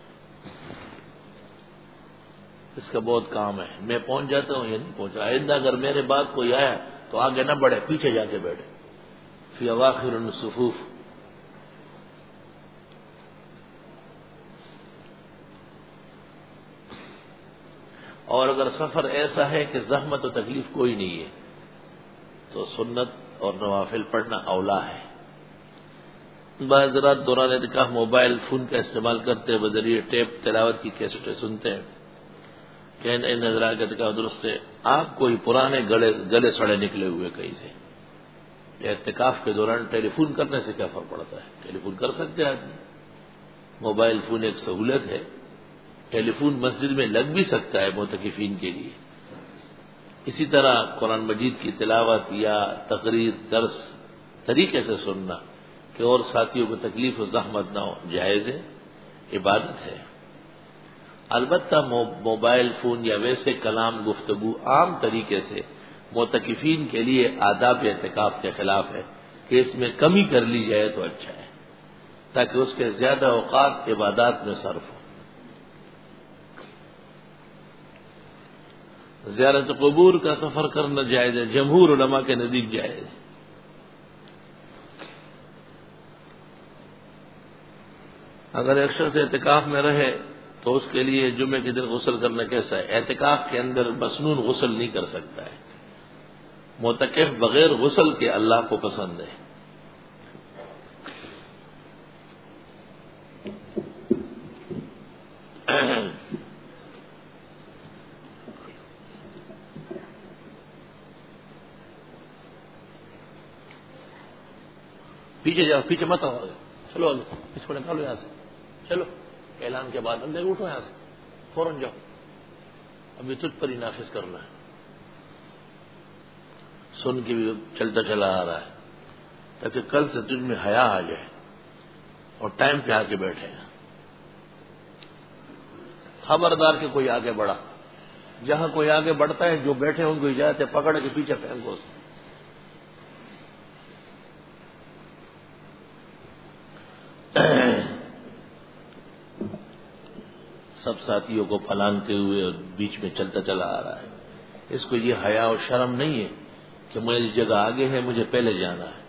اس کا بہت کام ہے. میں پہنچ جاتا ہوں، یہ نہیں پہنچا. آئندہ اگر میرے بعد کوئی آیا تو آگے نہ بڑھے، پیچھے جا کے بیٹھے. فی اواخر الصفوف. اور اگر سفر ایسا ہے کہ زحمت و تکلیف کوئی نہیں ہے تو سنت اور نوافل پڑھنا اولا ہے. بعض رات دوران اعتکاف موبائل فون کا استعمال کرتے ہیں، بذریعہ ٹیپ تلاوت کی کیسٹیں سنتے ہیں. کہ نظر آ کے اعتکاف درست ہے. آپ کوئی پرانے گلے گلے سڑے نکلے ہوئے کہیں سے، اعتکاف کے دوران ٹیلی فون کرنے سے کیا فرق پڑتا ہے؟ ٹیلی فون کر سکتے ہیں آدمی. موبائل فون ایک سہولت ہے. ٹیلی فون مسجد میں لگ بھی سکتا ہے معتکفین کے لیے. اسی طرح قرآن مجید کی تلاوت یا تقریر درس طریقے سے سننا کہ اور ساتھیوں کو تکلیف و زحمت نہ ہو، جائز ہے، عبادت ہے. البتہ موبائل فون یا ویسے کلام گفتگو عام طریقے سے معتکفین کے لیے آداب اعتکاف کے خلاف ہے کہ اس میں کمی کر لی جائے تو اچھا ہے، تاکہ اس کے زیادہ اوقات عبادات میں صرف ہو. زیارت قبور کا سفر کرنا جائز ہے، جمہور علماء کے نزدیک جائز ہے. اگر ایک شخص اعتکاف میں رہے تو اس کے لیے جمعے کے دن غسل کرنا کیسا ہے؟ اعتکاف کے اندر مسنون غسل نہیں کر سکتا ہے. معتکف بغیر غسل کے اللہ کو پسند ہے. پیچھے جاؤ، پیچھے مت آؤ، چلو اس کو نکالو یہاں سے. چلو اعلان کے بعد اندر اٹھو یہاں سے، فوراً جاؤ، ابھی تجھ پر ہی نافذ کرنا ہے. سن کے بھی چلتا چلا آ رہا ہے تاکہ کل سے تجھ میں حیا آ جائے اور ٹائم پہ آ کے بیٹھے. خبردار کہ کوئی آگے بڑھا. جہاں کوئی آگے بڑھتا ہے جو بیٹھے ان کو اجازت ہے پکڑ کے پیچھے پھینکو. سب ساتھیوں کو پھلانگتے ہوئے اور بیچ میں چلتا چلا آ رہا ہے. اس کو یہ حیا اور شرم نہیں ہے کہ میری جگہ آگے ہے، مجھے پہلے جانا ہے.